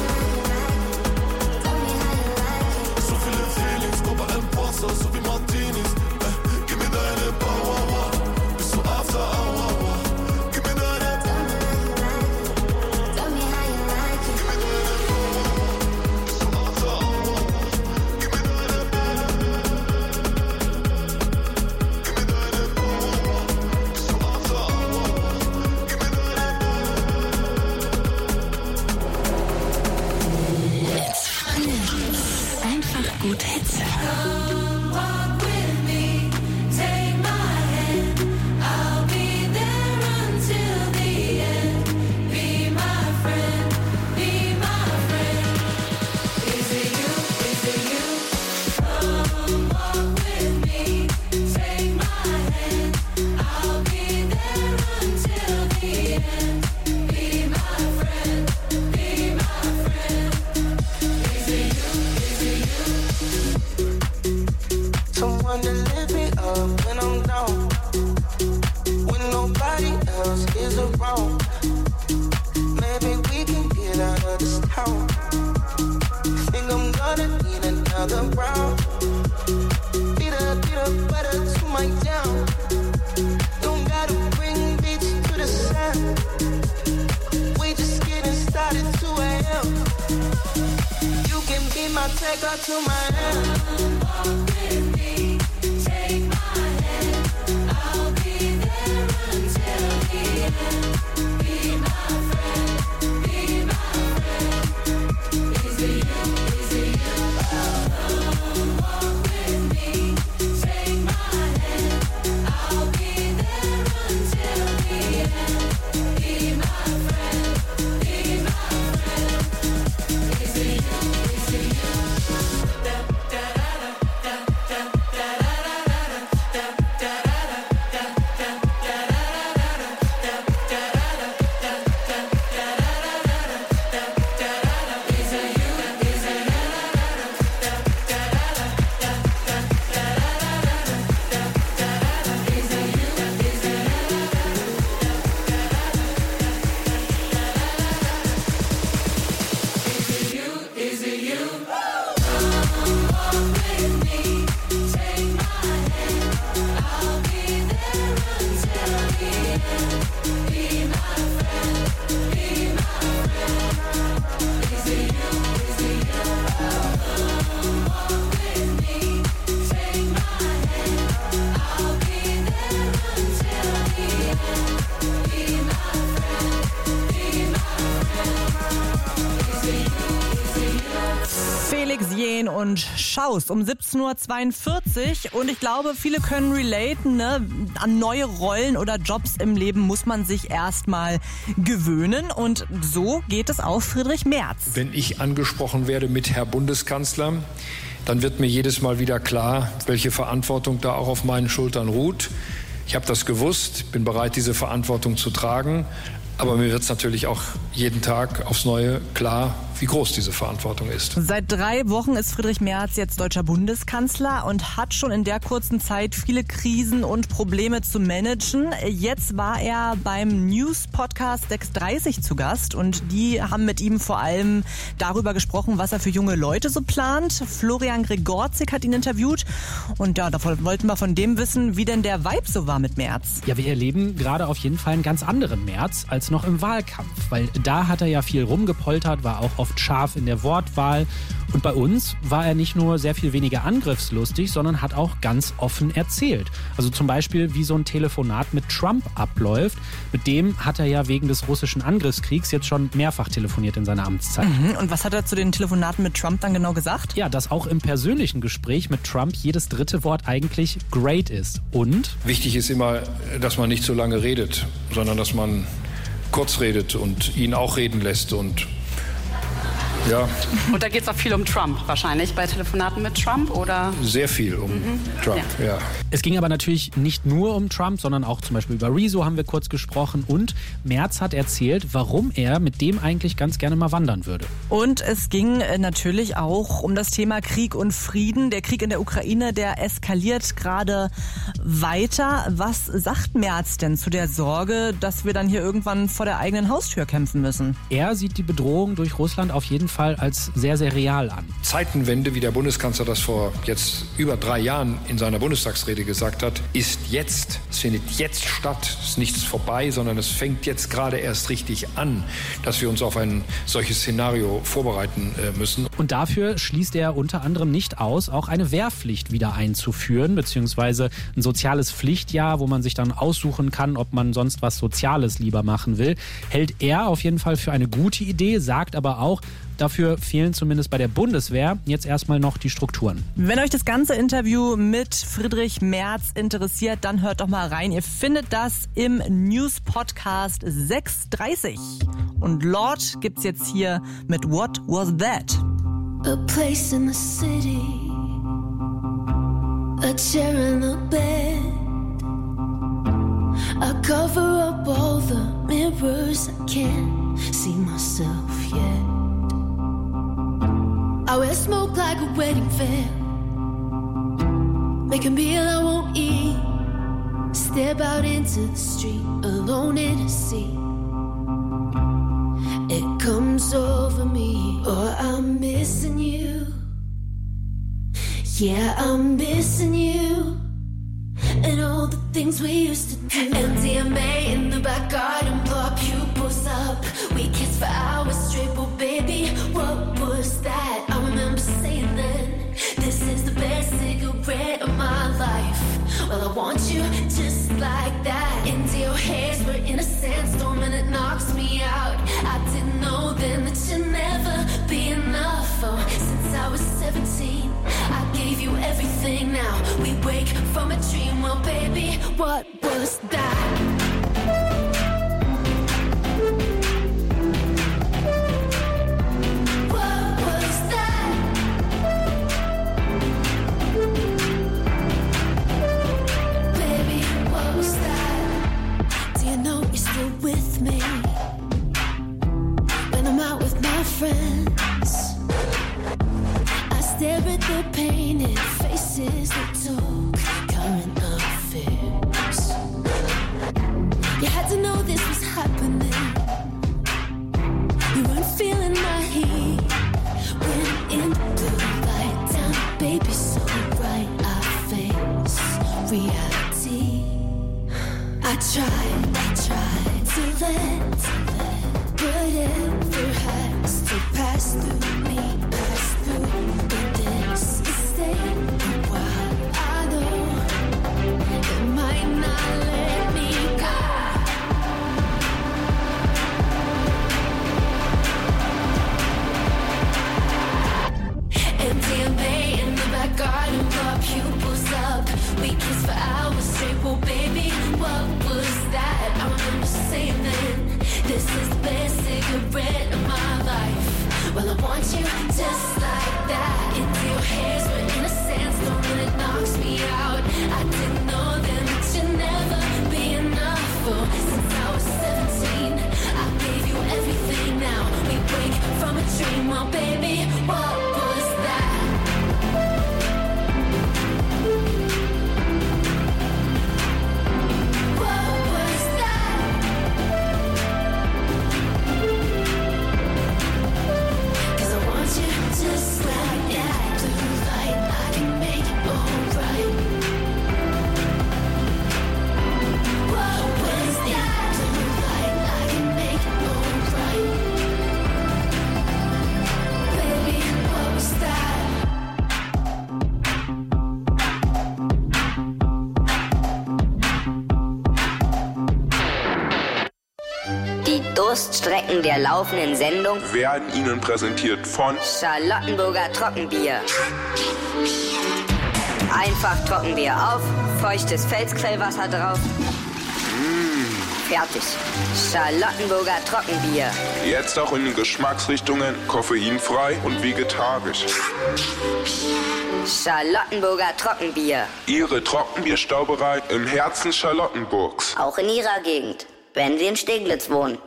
Speaker 16: So viele Feelings, nur bei einem Porzer, so wie Martinis. Gib mir deine Power, bis zu After Hour. Gib mir deine. Gib mir deine Power, bis zu After Hour. Gib mir deine. Gib mir deine Power, bis zu After Hour. Gib mir deine.
Speaker 2: Einfach gut Hits.
Speaker 15: Someone to lift me up when I'm down. When nobody else is around. Maybe we can get out of this town. Think I'm gonna need another round. Beat up butter to my town. Don't gotta bring beats to the sound. We just getting started 2 a.m. You can be my taker to my hand.
Speaker 3: Felix Jähn und Schaus um 17.42 Uhr. Und ich glaube, viele können relaten, ne? An neue Rollen oder Jobs im Leben muss man sich erstmal gewöhnen. Und so geht es auch Friedrich Merz.
Speaker 17: Wenn ich angesprochen werde mit Herr Bundeskanzler, dann wird mir jedes Mal wieder klar, welche Verantwortung da auch auf meinen Schultern ruht. Ich habe das gewusst, bin bereit, diese Verantwortung zu tragen. Aber mir wird es natürlich auch jeden Tag aufs Neue klar, wie groß diese Verantwortung ist.
Speaker 3: Seit 3 Wochen ist Friedrich Merz jetzt deutscher Bundeskanzler und hat schon in der kurzen Zeit viele Krisen und Probleme zu managen. Jetzt war er beim News-Podcast 630 zu Gast und die haben mit ihm vor allem darüber gesprochen, was er für junge Leute so plant. Florian Gregorzig hat ihn interviewt und ja, da wollten wir von dem wissen, wie denn der Vibe so war mit Merz.
Speaker 18: Ja, wir erleben gerade auf jeden Fall einen ganz anderen Merz als noch im Wahlkampf, weil da hat er ja viel rumgepoltert, war auch oft scharf in der Wortwahl. Und bei uns war er nicht nur sehr viel weniger angriffslustig, sondern hat auch ganz offen erzählt. Also zum Beispiel, wie so ein Telefonat mit Trump abläuft. Mit dem hat er ja wegen des russischen Angriffskriegs jetzt schon mehrfach telefoniert in seiner Amtszeit.
Speaker 3: Und was hat er zu den Telefonaten mit Trump dann genau gesagt?
Speaker 18: Ja, dass auch im persönlichen Gespräch mit Trump jedes dritte Wort eigentlich great ist. Und?
Speaker 17: Wichtig ist immer, dass man nicht so lange redet, sondern dass man kurz redet und ihn auch reden lässt und ja.
Speaker 19: Und da geht es auch viel um Trump wahrscheinlich, bei Telefonaten mit Trump, oder?
Speaker 17: Sehr viel um Trump, ja.
Speaker 18: Es ging aber natürlich nicht nur um Trump, sondern auch zum Beispiel über Rezo haben wir kurz gesprochen. Und Merz hat erzählt, warum er mit dem eigentlich ganz gerne mal wandern würde.
Speaker 3: Und es ging natürlich auch um das Thema Krieg und Frieden. Der Krieg in der Ukraine, der eskaliert gerade weiter. Was sagt Merz denn zu der Sorge, dass wir dann hier irgendwann vor der eigenen Haustür kämpfen müssen?
Speaker 18: Er sieht die Bedrohung durch Russland auf jeden Fall als sehr, sehr real an.
Speaker 17: Zeitenwende, wie der Bundeskanzler das vor jetzt über 3 Jahren in seiner Bundestagsrede gesagt hat, ist jetzt. Es findet jetzt statt. Es ist nichts vorbei, sondern es fängt jetzt gerade erst richtig an, dass wir uns auf ein solches Szenario vorbereiten müssen.
Speaker 18: Und dafür schließt er unter anderem nicht aus, auch eine Wehrpflicht wieder einzuführen, beziehungsweise ein soziales Pflichtjahr, wo man sich dann aussuchen kann, ob man sonst was Soziales lieber machen will. Hält er auf jeden Fall für eine gute Idee, sagt aber auch, dafür fehlen zumindest bei der Bundeswehr jetzt erstmal noch die Strukturen.
Speaker 3: Wenn euch das ganze Interview mit Friedrich Merz interessiert, dann hört doch mal rein. Ihr findet das im News-Podcast 630. Und Lord gibt's jetzt hier mit What Was That?
Speaker 8: A place in the city, a chair and a bed. I cover up all the mirrors, I can't see myself yet. I wear smoke like a wedding veil, make a meal I won't eat, step out into the street, alone in a sea. It comes over me, oh, I'm missing you. Yeah, I'm missing you. And all the things we used to do. MDMA in the back garden, blow our pupils up. We kissed for hours straight, but baby, what was that? I remember saying then, this is the best cigarette of my life. Well, I want you just like that. Into your hairs, we're in a sandstorm and it knocks me out. I didn't know then that you'd never be enough. Oh, since I was 17, I gave you everything. Now we wake from a dream. Well, baby, what was that? With me when I'm out with my friends, I stare at the painted faces that took current affairs. You had to know this was happening. You weren't feeling my heat when in the light down, baby, so bright I face reality. I tried to let whatever has to pass through me, pass through. But this is staying a while. I know it might not let me go. MDMA in the back garden, blow pupils up. We kiss for hours straight, well, baby, what was that? I remember saying then, this is the best cigarette of my life. Well, I want you just like that. Into your hairs, we're in a sandstorm and it knocks me out. I didn't know then that you'd never be enough. Oh, since I was 17, I gave you everything. Now we wake from a dream. Well, baby, what was that? Just like that, blue light.
Speaker 20: Durststrecken der laufenden Sendung
Speaker 21: werden Ihnen präsentiert von
Speaker 20: Charlottenburger Trockenbier. Einfach Trockenbier auf, feuchtes Felsquellwasser drauf. Fertig. Charlottenburger Trockenbier.
Speaker 21: Jetzt auch in den Geschmacksrichtungen koffeinfrei und vegetarisch.
Speaker 20: Charlottenburger Trockenbier.
Speaker 21: Ihre Trockenbierstauberei im Herzen Charlottenburgs.
Speaker 20: Auch in Ihrer Gegend, wenn Sie in Steglitz wohnen.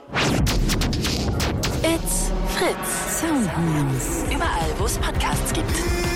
Speaker 2: It's Fritz. Sound News. Überall, wo es Podcasts gibt.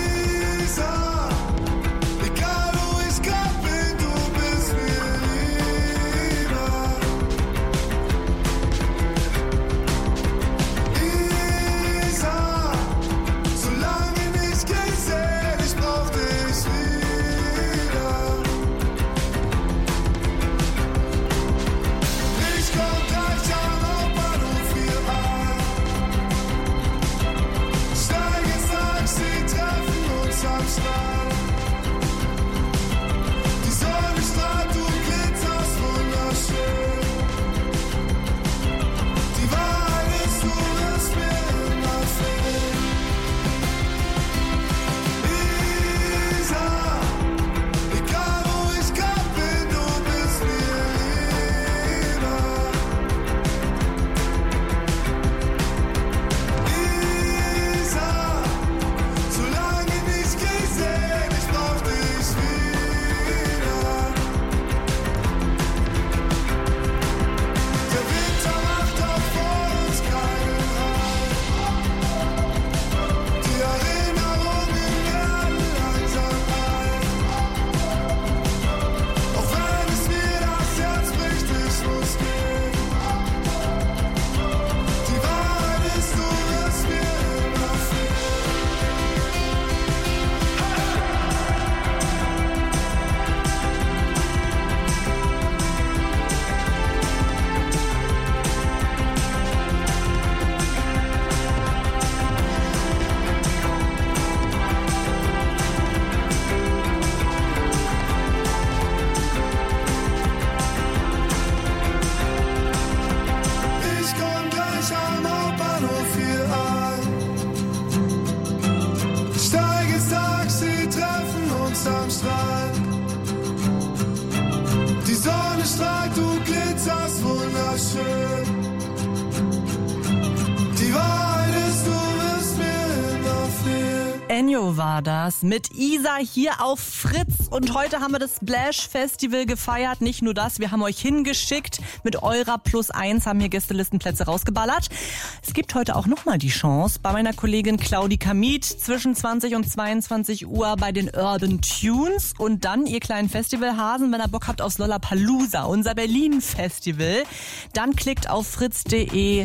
Speaker 3: Enyo war das mit Isa hier auf Fritz. Und heute haben wir das Splash Festival gefeiert. Nicht nur das, wir haben euch hingeschickt. Mit eurer +1 haben hier Gästelistenplätze rausgeballert. Es gibt heute auch nochmal die Chance bei meiner Kollegin Claudi Kamit zwischen 20 und 22 Uhr bei den Urban Tunes. Und dann ihr kleinen Festivalhasen, wenn ihr Bock habt aufs Lollapalooza, unser Berlin-Festival. Dann klickt auf fritz.de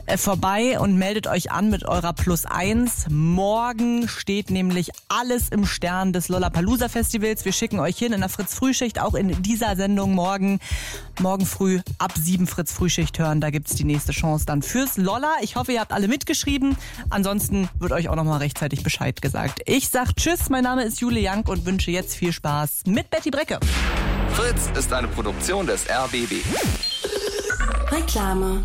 Speaker 3: vorbei und meldet euch an mit eurer +1. Morgen steht nämlich alles im Stern des Lollapalooza Festivals. Wir schicken euch hin in der Fritz Frühschicht, auch in dieser Sendung morgen früh ab 7 Fritz Frühschicht hören. Da gibt's die nächste Chance dann fürs Lolla. Ich hoffe, ihr habt alle mitgeschrieben. Ansonsten wird euch auch noch mal rechtzeitig Bescheid gesagt. Ich sag Tschüss, mein Name ist Jule Jank und wünsche jetzt viel Spaß mit Betty Brecke.
Speaker 22: Fritz ist eine Produktion des RBB.
Speaker 2: Reklame.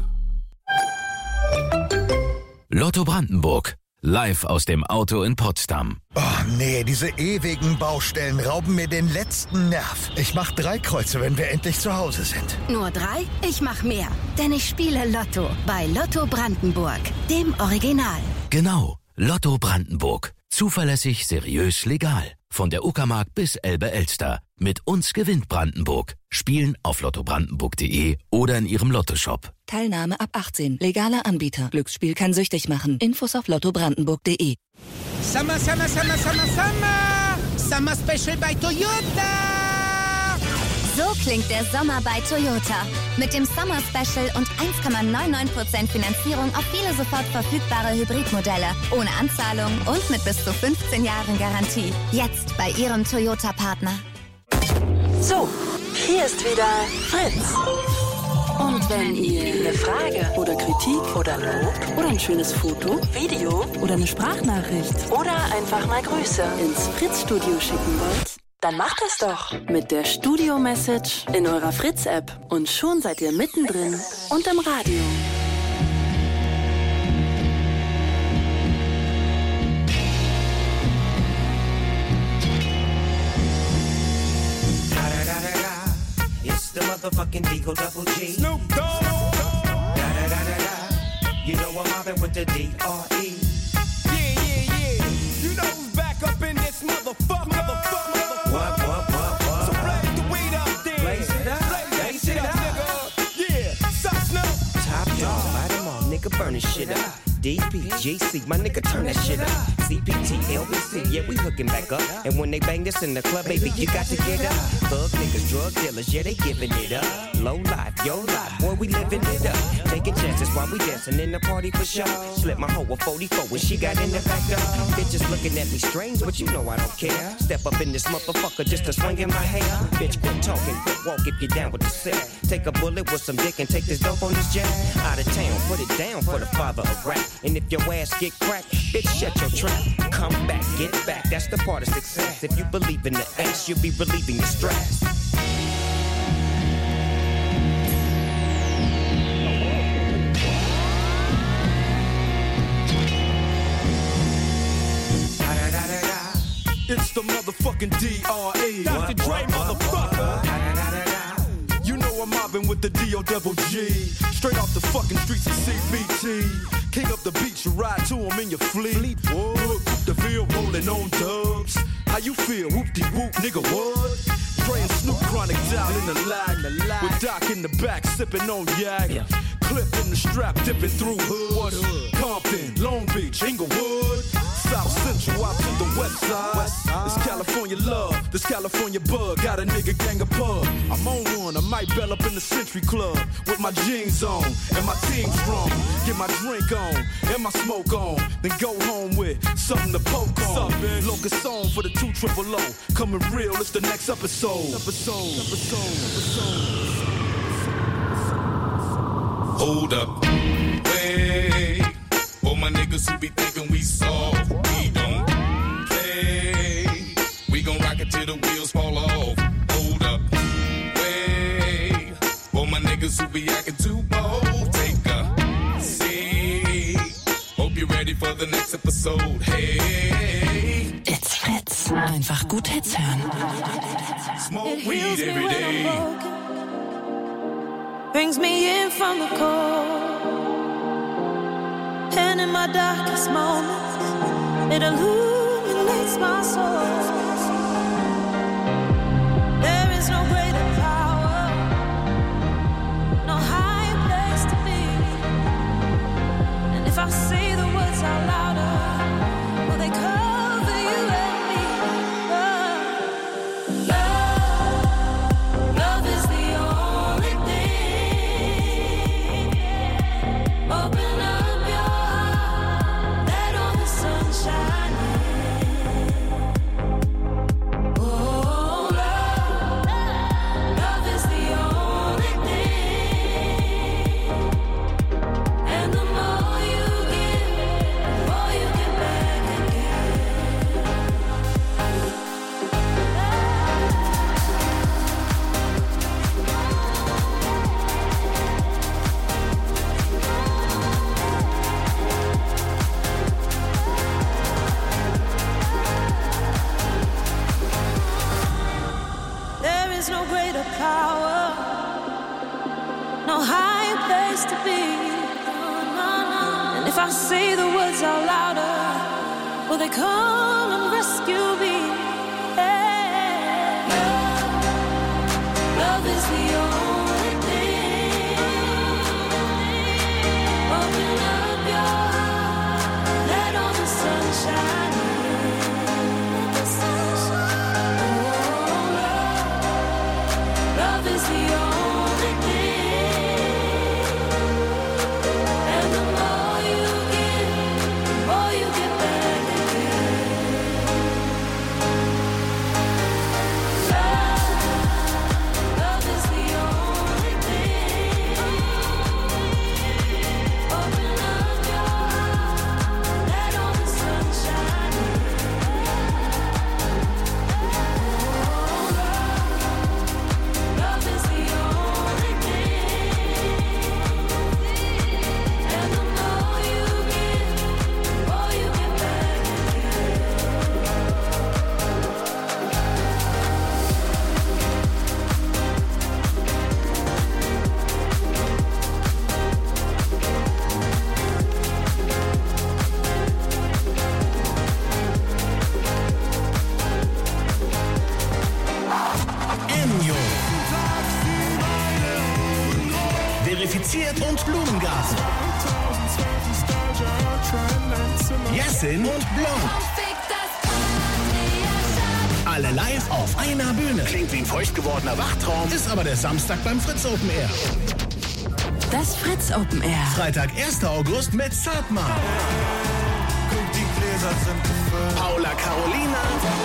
Speaker 11: Lotto Brandenburg. Live aus dem Auto in Potsdam.
Speaker 23: Oh nee, diese ewigen Baustellen rauben mir den letzten Nerv. Ich mach 3 Kreuze, wenn wir endlich zu Hause sind.
Speaker 24: Nur 3? Ich mach mehr. Denn ich spiele Lotto bei Lotto Brandenburg, dem Original.
Speaker 11: Genau, Lotto Brandenburg. Zuverlässig, seriös, legal. Von der Uckermark bis Elbe-Elster. Mit uns gewinnt Brandenburg. Spielen auf lottobrandenburg.de oder in ihrem Lottoshop.
Speaker 24: Teilnahme ab 18. Legaler Anbieter. Glücksspiel kann süchtig machen. Infos auf lottobrandenburg.de.
Speaker 25: Summer, Summer, Summer, Summer, Summer! Summer Special bei Toyota!
Speaker 24: So klingt der Sommer bei Toyota. Mit dem Summer Special und 1,99% Finanzierung auf viele sofort verfügbare Hybridmodelle. Ohne Anzahlung und mit bis zu 15 Jahren Garantie. Jetzt bei Ihrem Toyota-Partner.
Speaker 2: So, hier ist wieder Fritz. Und wenn ihr eine Frage oder Kritik oder Lob oder ein schönes Foto, Video oder eine Sprachnachricht oder einfach mal Grüße ins Fritz-Studio schicken wollt, dann macht das doch mit der Studio-Message in eurer Fritz-App. Und schon seid ihr mittendrin und im Radio.
Speaker 4: motherfucking D-O-double-G.
Speaker 5: Snoop Dogg.
Speaker 4: You know I'm mobbing with the D-R-E.
Speaker 5: Yeah. You know who's back up in this motherfucker.
Speaker 4: What?
Speaker 5: So blaze the weed up there.
Speaker 4: Blaze it up,
Speaker 5: nigga. Yeah, stop Snoop.
Speaker 4: Top dog, light 'em all, nigga, burn this shit up. DPGC, my nigga, turn that shit up. CPT, LBC, yeah, we hooking back up. And when they bang this in the club, baby, you got to get up. Thug niggas, drug dealers, yeah, they giving it up. Low life, yo life, boy, we living it up. Taking chances while we dancing in the party for sure. Slip my hoe a 44 when she got in the back door. Bitches looking at me strange, but you know I don't care. Step up in this motherfucker just to swing in my hair. Bitch, quit talking, quit walk if you're down with the set. Take a bullet with some dick and take this dope on this jet. Out of town, put it down for the father of rap. And if your ass get cracked, bitch, shut your trap. Come back, get back, that's the part of success. If you believe in the ass, you'll be relieving your stress.
Speaker 5: It's the motherfucking D.R.E. Dr. Dre, motherfucker. You know I'm mobbing with the D.O.double-G. Straight off the fucking streets of CBT. King up the beach, you ride to him in your fleet. Look, the field rolling on dubs. How you feel? Whoop-de-whoop, nigga, what? Dre and Snoop Chronic down in the lag. With Doc in the back, sipping on yak. Clip in the strap, dipping through hood. Compton, Long Beach, Inglewood. South Central out to the west side. It's California love, this California bug. Got a nigga gang of pub. I'm on one, I might bell up in the Century Club. With my jeans on and my team strong. Get my drink on and my smoke on. Then go home with something to poke on. Locust song for the 200. Coming real, it's the next episode.
Speaker 16: Hold up, wait. For my niggas who be thinking we soft, we don't play. We gon' rock it till the wheels fall off. Hold up, wait. For my niggas who be acting too bold, take a seat. Hope you're ready for the next episode. Hey,
Speaker 2: It's Fritz. Einfach gut Hits hören.
Speaker 16: Smoke weed every day.
Speaker 6: Brings me in from the cold. And in my darkest moments, it illuminates my soul. There is no greater power, no higher place to be. And if I say the words out louder, will they cover you and me? Love is the only thing. Open up your heart, let all the sun shine in. Oh, love is the only thing. And the more you give, the more you get back again. There is no greater power, no higher place to be. And if I say the words out louder, will they come and rescue me? Hey. Love is the only thing. Open up your heart, let all the sun shine in. Let the sun shine. Oh, love is the only thing. And the more you give, the more you get back again.
Speaker 11: Verifiziert und Blumengarten. Yassin und Blond. Alle live auf einer Bühne. Klingt wie ein feucht gewordener Wachtraum, ist aber der Samstag beim Fritz Open Air.
Speaker 2: Das Fritz Open Air.
Speaker 11: Freitag, 1. August mit Zartmann.
Speaker 5: Die Gläser sind gefüllt.
Speaker 11: Paula Carolina.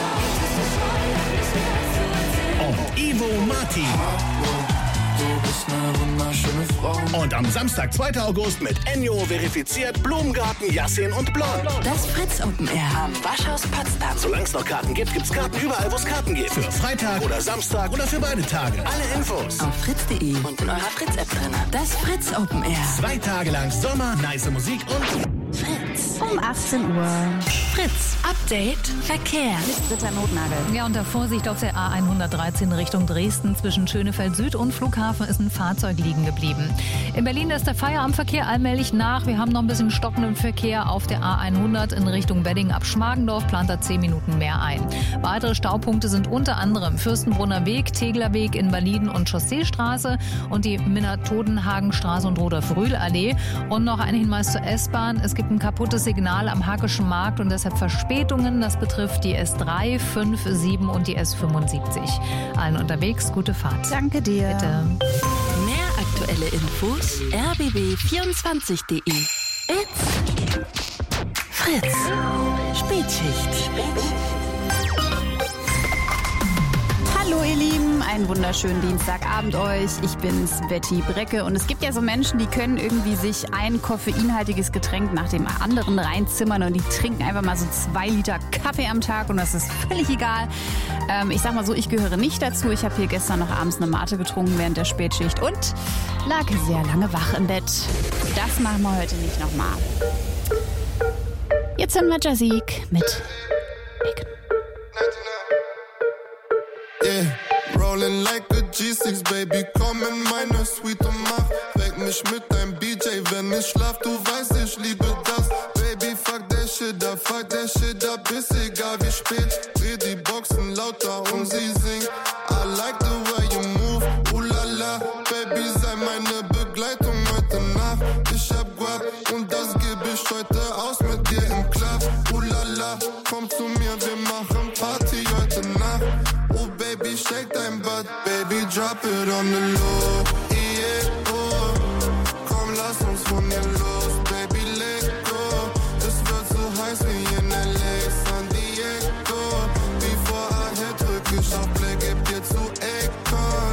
Speaker 11: Und Ivo Martin.
Speaker 5: Du bist eine wunderschöne Frau.
Speaker 11: Und am Samstag, 2. August mit Ennio, Verifiziert, Blumengarten, Yassin und Blond.
Speaker 2: Das Fritz Open Air am Waschhaus Potsdam.
Speaker 11: Solange es noch Karten gibt, gibt's Karten überall, wo es Karten gibt. Für Freitag oder Samstag oder für beide Tage. Alle Infos
Speaker 2: auf fritz.de und in eurer Fritz-App drin. Das Fritz Open Air.
Speaker 11: 2 Tage lang Sommer, nice Musik und
Speaker 2: Fritz.
Speaker 3: Um 18 Uhr.
Speaker 2: Fritz. Update Verkehr.
Speaker 3: Mit Britta Notnagel.
Speaker 13: Ja, unter Vorsicht auf der A113 Richtung Dresden zwischen Schönefeld Süd und Flughafen ist ein Fahrzeug liegen geblieben. In Berlin ist der Feierabendverkehr allmählich nach. Wir haben noch ein bisschen stockenden Verkehr auf der A100 in Richtung Wedding ab Schmargendorf, plant da 10 Minuten mehr ein. Weitere Staupunkte sind unter anderem Fürstenbrunner Weg, Tegler Weg in Berlin und Chausseestraße und die Minna-Todenhagen-Straße und Rudolf-Rühl-Allee. Und noch ein Hinweis zur S-Bahn. Es gibt ein kaputtes Signal am Hackischen Markt und deshalb Verspätungen. Das betrifft die S3, 5, 7 und die S75. Allen unterwegs, gute Fahrt.
Speaker 3: Danke dir.
Speaker 13: Bitte.
Speaker 2: Mehr aktuelle Infos rbb24.de. It's Fritz. Spätschicht.
Speaker 1: Hallo ihr Lieben, einen wunderschönen Dienstagabend euch. Ich bin's, Betty Brecke. Und es gibt ja so Menschen, die können irgendwie sich ein koffeinhaltiges Getränk nach dem anderen reinzimmern und die trinken einfach mal so 2 Liter Kaffee am Tag und das ist völlig egal. Ich sag mal so, ich gehöre nicht dazu. Ich habe hier gestern noch abends eine Mate getrunken während der Spätschicht und lag sehr lange wach im Bett. Das machen wir heute nicht nochmal. Jetzt hören wir Jazik mit Bacon.
Speaker 7: Yeah, rolling like a G6, Baby, komm in meine Suite und mach weck mich mit deinem BJ, wenn ich schlaf, du weißt, ich liebe das. Baby, fuck that shit up, ist egal wie spät. Dreh die Boxen lauter und sie singt. I like the way you move, la, Baby, sei meine Begleitung heute Nacht. Ich hab Guap und das geb ich heute aus mit dir im Club. La, komm zu mir, wir machen Party heute Nacht. Oh Baby, shake dein Butt, Baby, drop it on the low. Yeah, oh, komm, lass uns von hier los, Baby, let go. Es wird so heiß wie in LA, San Diego. Bevor I hit, drück ich auf Play, geb dir zu Akon.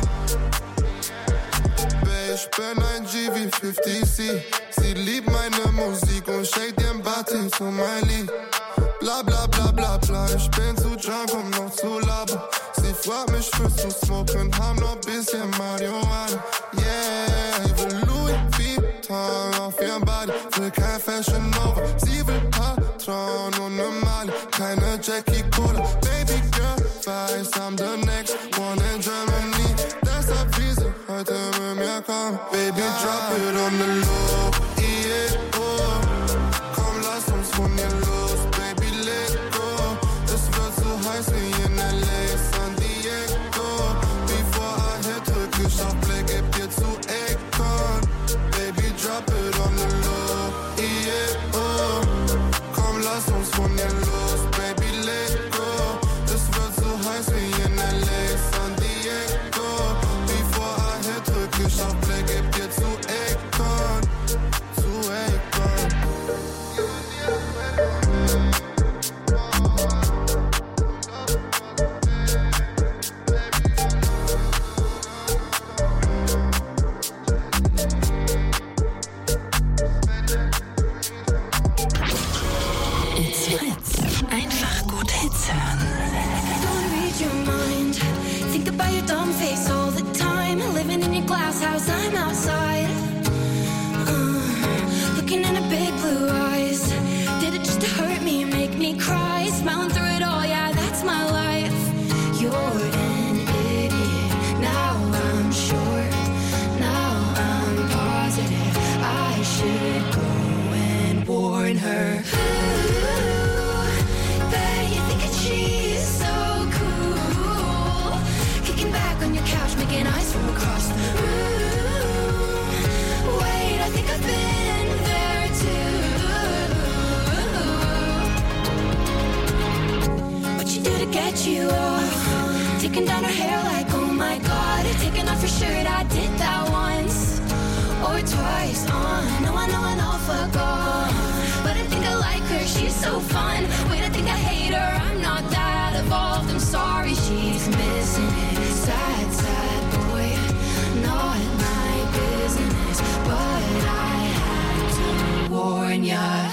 Speaker 7: Babe, ich bin ein G wie 50C. Sie liebt meine Musik und shake den Body zu mein Lied. Bla bla bla bla bla, ich bin zu drunk, um noch zu labern. Sie fragt mich, willst du smoken, haben noch bisschen Marihuana. Yeah, ich will Louis Vuitton auf ihrem Body, will kein Fashion Nova. Sie will Patron und ne Mali, keine Jackie Cola. Baby girl, weiß, I'm the next one in Germany. Deshalb will sie heute mit mir kommen. Baby, drop it on the low, yeah, oh. Komm, lass uns von hier los, Baby, let go. Es wird so heiß wie in LA, San Diego. Bevor I hit, drück ich auf Play, geb dir zu Akon. Baby, drop it on the low, yeah, oh. Komm, lass uns von hier los, Baby, let go. Es wird so heiß wie in LA, San Diego. Bevor I hit, drück ich auf Play, geb dir zu Akon. Zu Akon.
Speaker 2: It's Fritz. Einfach gut Hits hören.
Speaker 8: Don't read your mind. Think about your dumb face all the time. Living in your glass house, I'm outside. Looking in her big blue eyes. Did it just to hurt me, make me cry? Smiling through it all, yeah, that's my life. You're an idiot. Now I'm sure. Now I'm positive. I should go and warn her. Bet you think that she's so cool. Kicking back on your couch, making eyes from across the room. you off. Taking down her hair like, oh my god. Taking off her shirt, I did that once or twice. No, I forgot. But I think I like her, she's so fun. Wait, I think I hate her, I'm not that evolved. I'm sorry, she's missing it. Sad, sad boy, not my business. But I had to warn ya.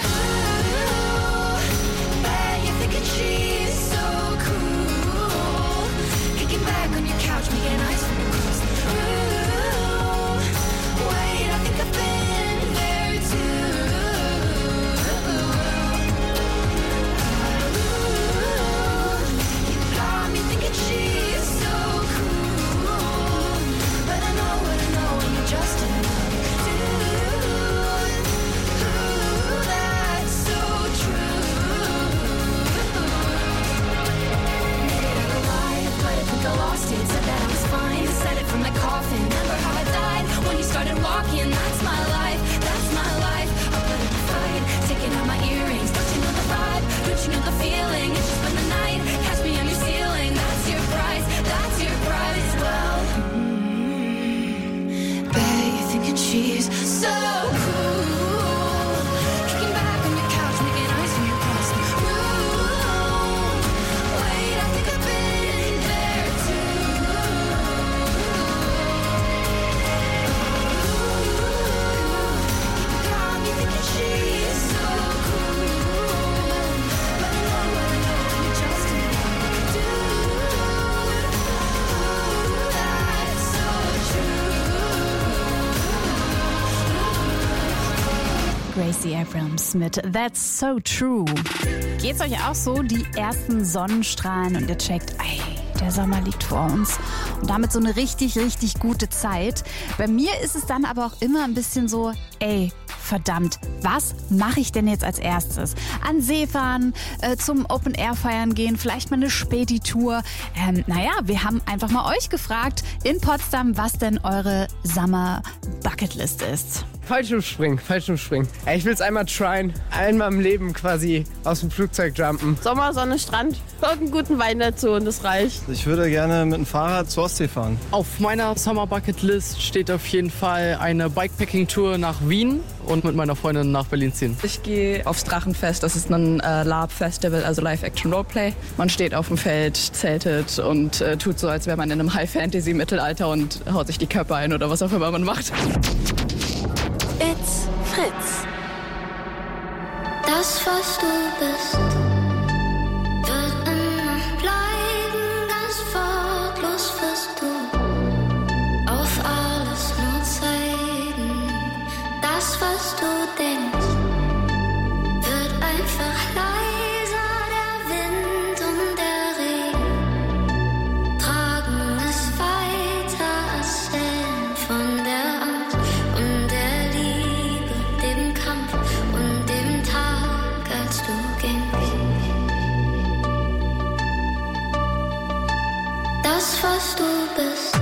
Speaker 8: She's so cool. Kicking back on your couch, making eyes from across the room. Wait, I think I've been there too. You got me thinking she's so cool. But I know what I know, and you're just another dude. That's so true. I lost it, said that I was fine. Said it from my coffin, remember how I died when you started walking. That's my life, that's my life. I'll put it aside, taking out my earrings. Don't you know the vibe? Don't you know the feeling? It's just been the night, catch me on your ceiling. That's your price, that's your price. Well, bet you're thinking she's so cool. Kicking back on your couch, making eyes from across the room. Wait, I think I've been there too. You got me thinking she's so cool. But I know what I know, you're just another dude. That's so true.
Speaker 1: Gracie Abrams mit That's So True. Geht's euch auch so? Die ersten Sonnenstrahlen und ihr checkt, ey, der Sommer liegt vor uns. Und damit so eine richtig, richtig gute Zeit. Bei mir ist es dann aber auch immer ein bisschen so, ey, verdammt, was mache ich denn jetzt als erstes? An See fahren, zum Open-Air feiern gehen, vielleicht mal eine Späti-Tour. Wir haben einfach mal euch gefragt in Potsdam, was denn eure Summer-Bucketlist ist.
Speaker 9: Fallschirmspringen. Ich will es einmal tryen. Einmal im Leben quasi aus dem Flugzeug jumpen.
Speaker 10: Sommer, Sonne, Strand. Irgendeinen guten Wein dazu und das reicht.
Speaker 12: Ich würde gerne mit dem Fahrrad zur Ostsee fahren.
Speaker 14: Auf meiner Summer Bucket List steht auf jeden Fall eine Bikepacking-Tour nach Wien und mit meiner Freundin nach Berlin ziehen.
Speaker 15: Ich gehe aufs Drachenfest. Das ist ein LARP-Festival, also Live-Action-Roleplay. Man steht auf dem Feld, zeltet und tut so, als wäre man in einem High-Fantasy-Mittelalter und haut sich die Köpfe ein oder was auch immer man macht.
Speaker 8: It's Fritz.
Speaker 26: Das, was du bist, wird immer bleiben, ganz wortlos wirst du auf alles nur zeigen. Das, was du denkst, wird einfach leiser, der Wind und der Regen tragen es weiter, erzählen von der Angst und der Liebe, dem Kampf und dem Tag, als du gingst. Das, was du bist,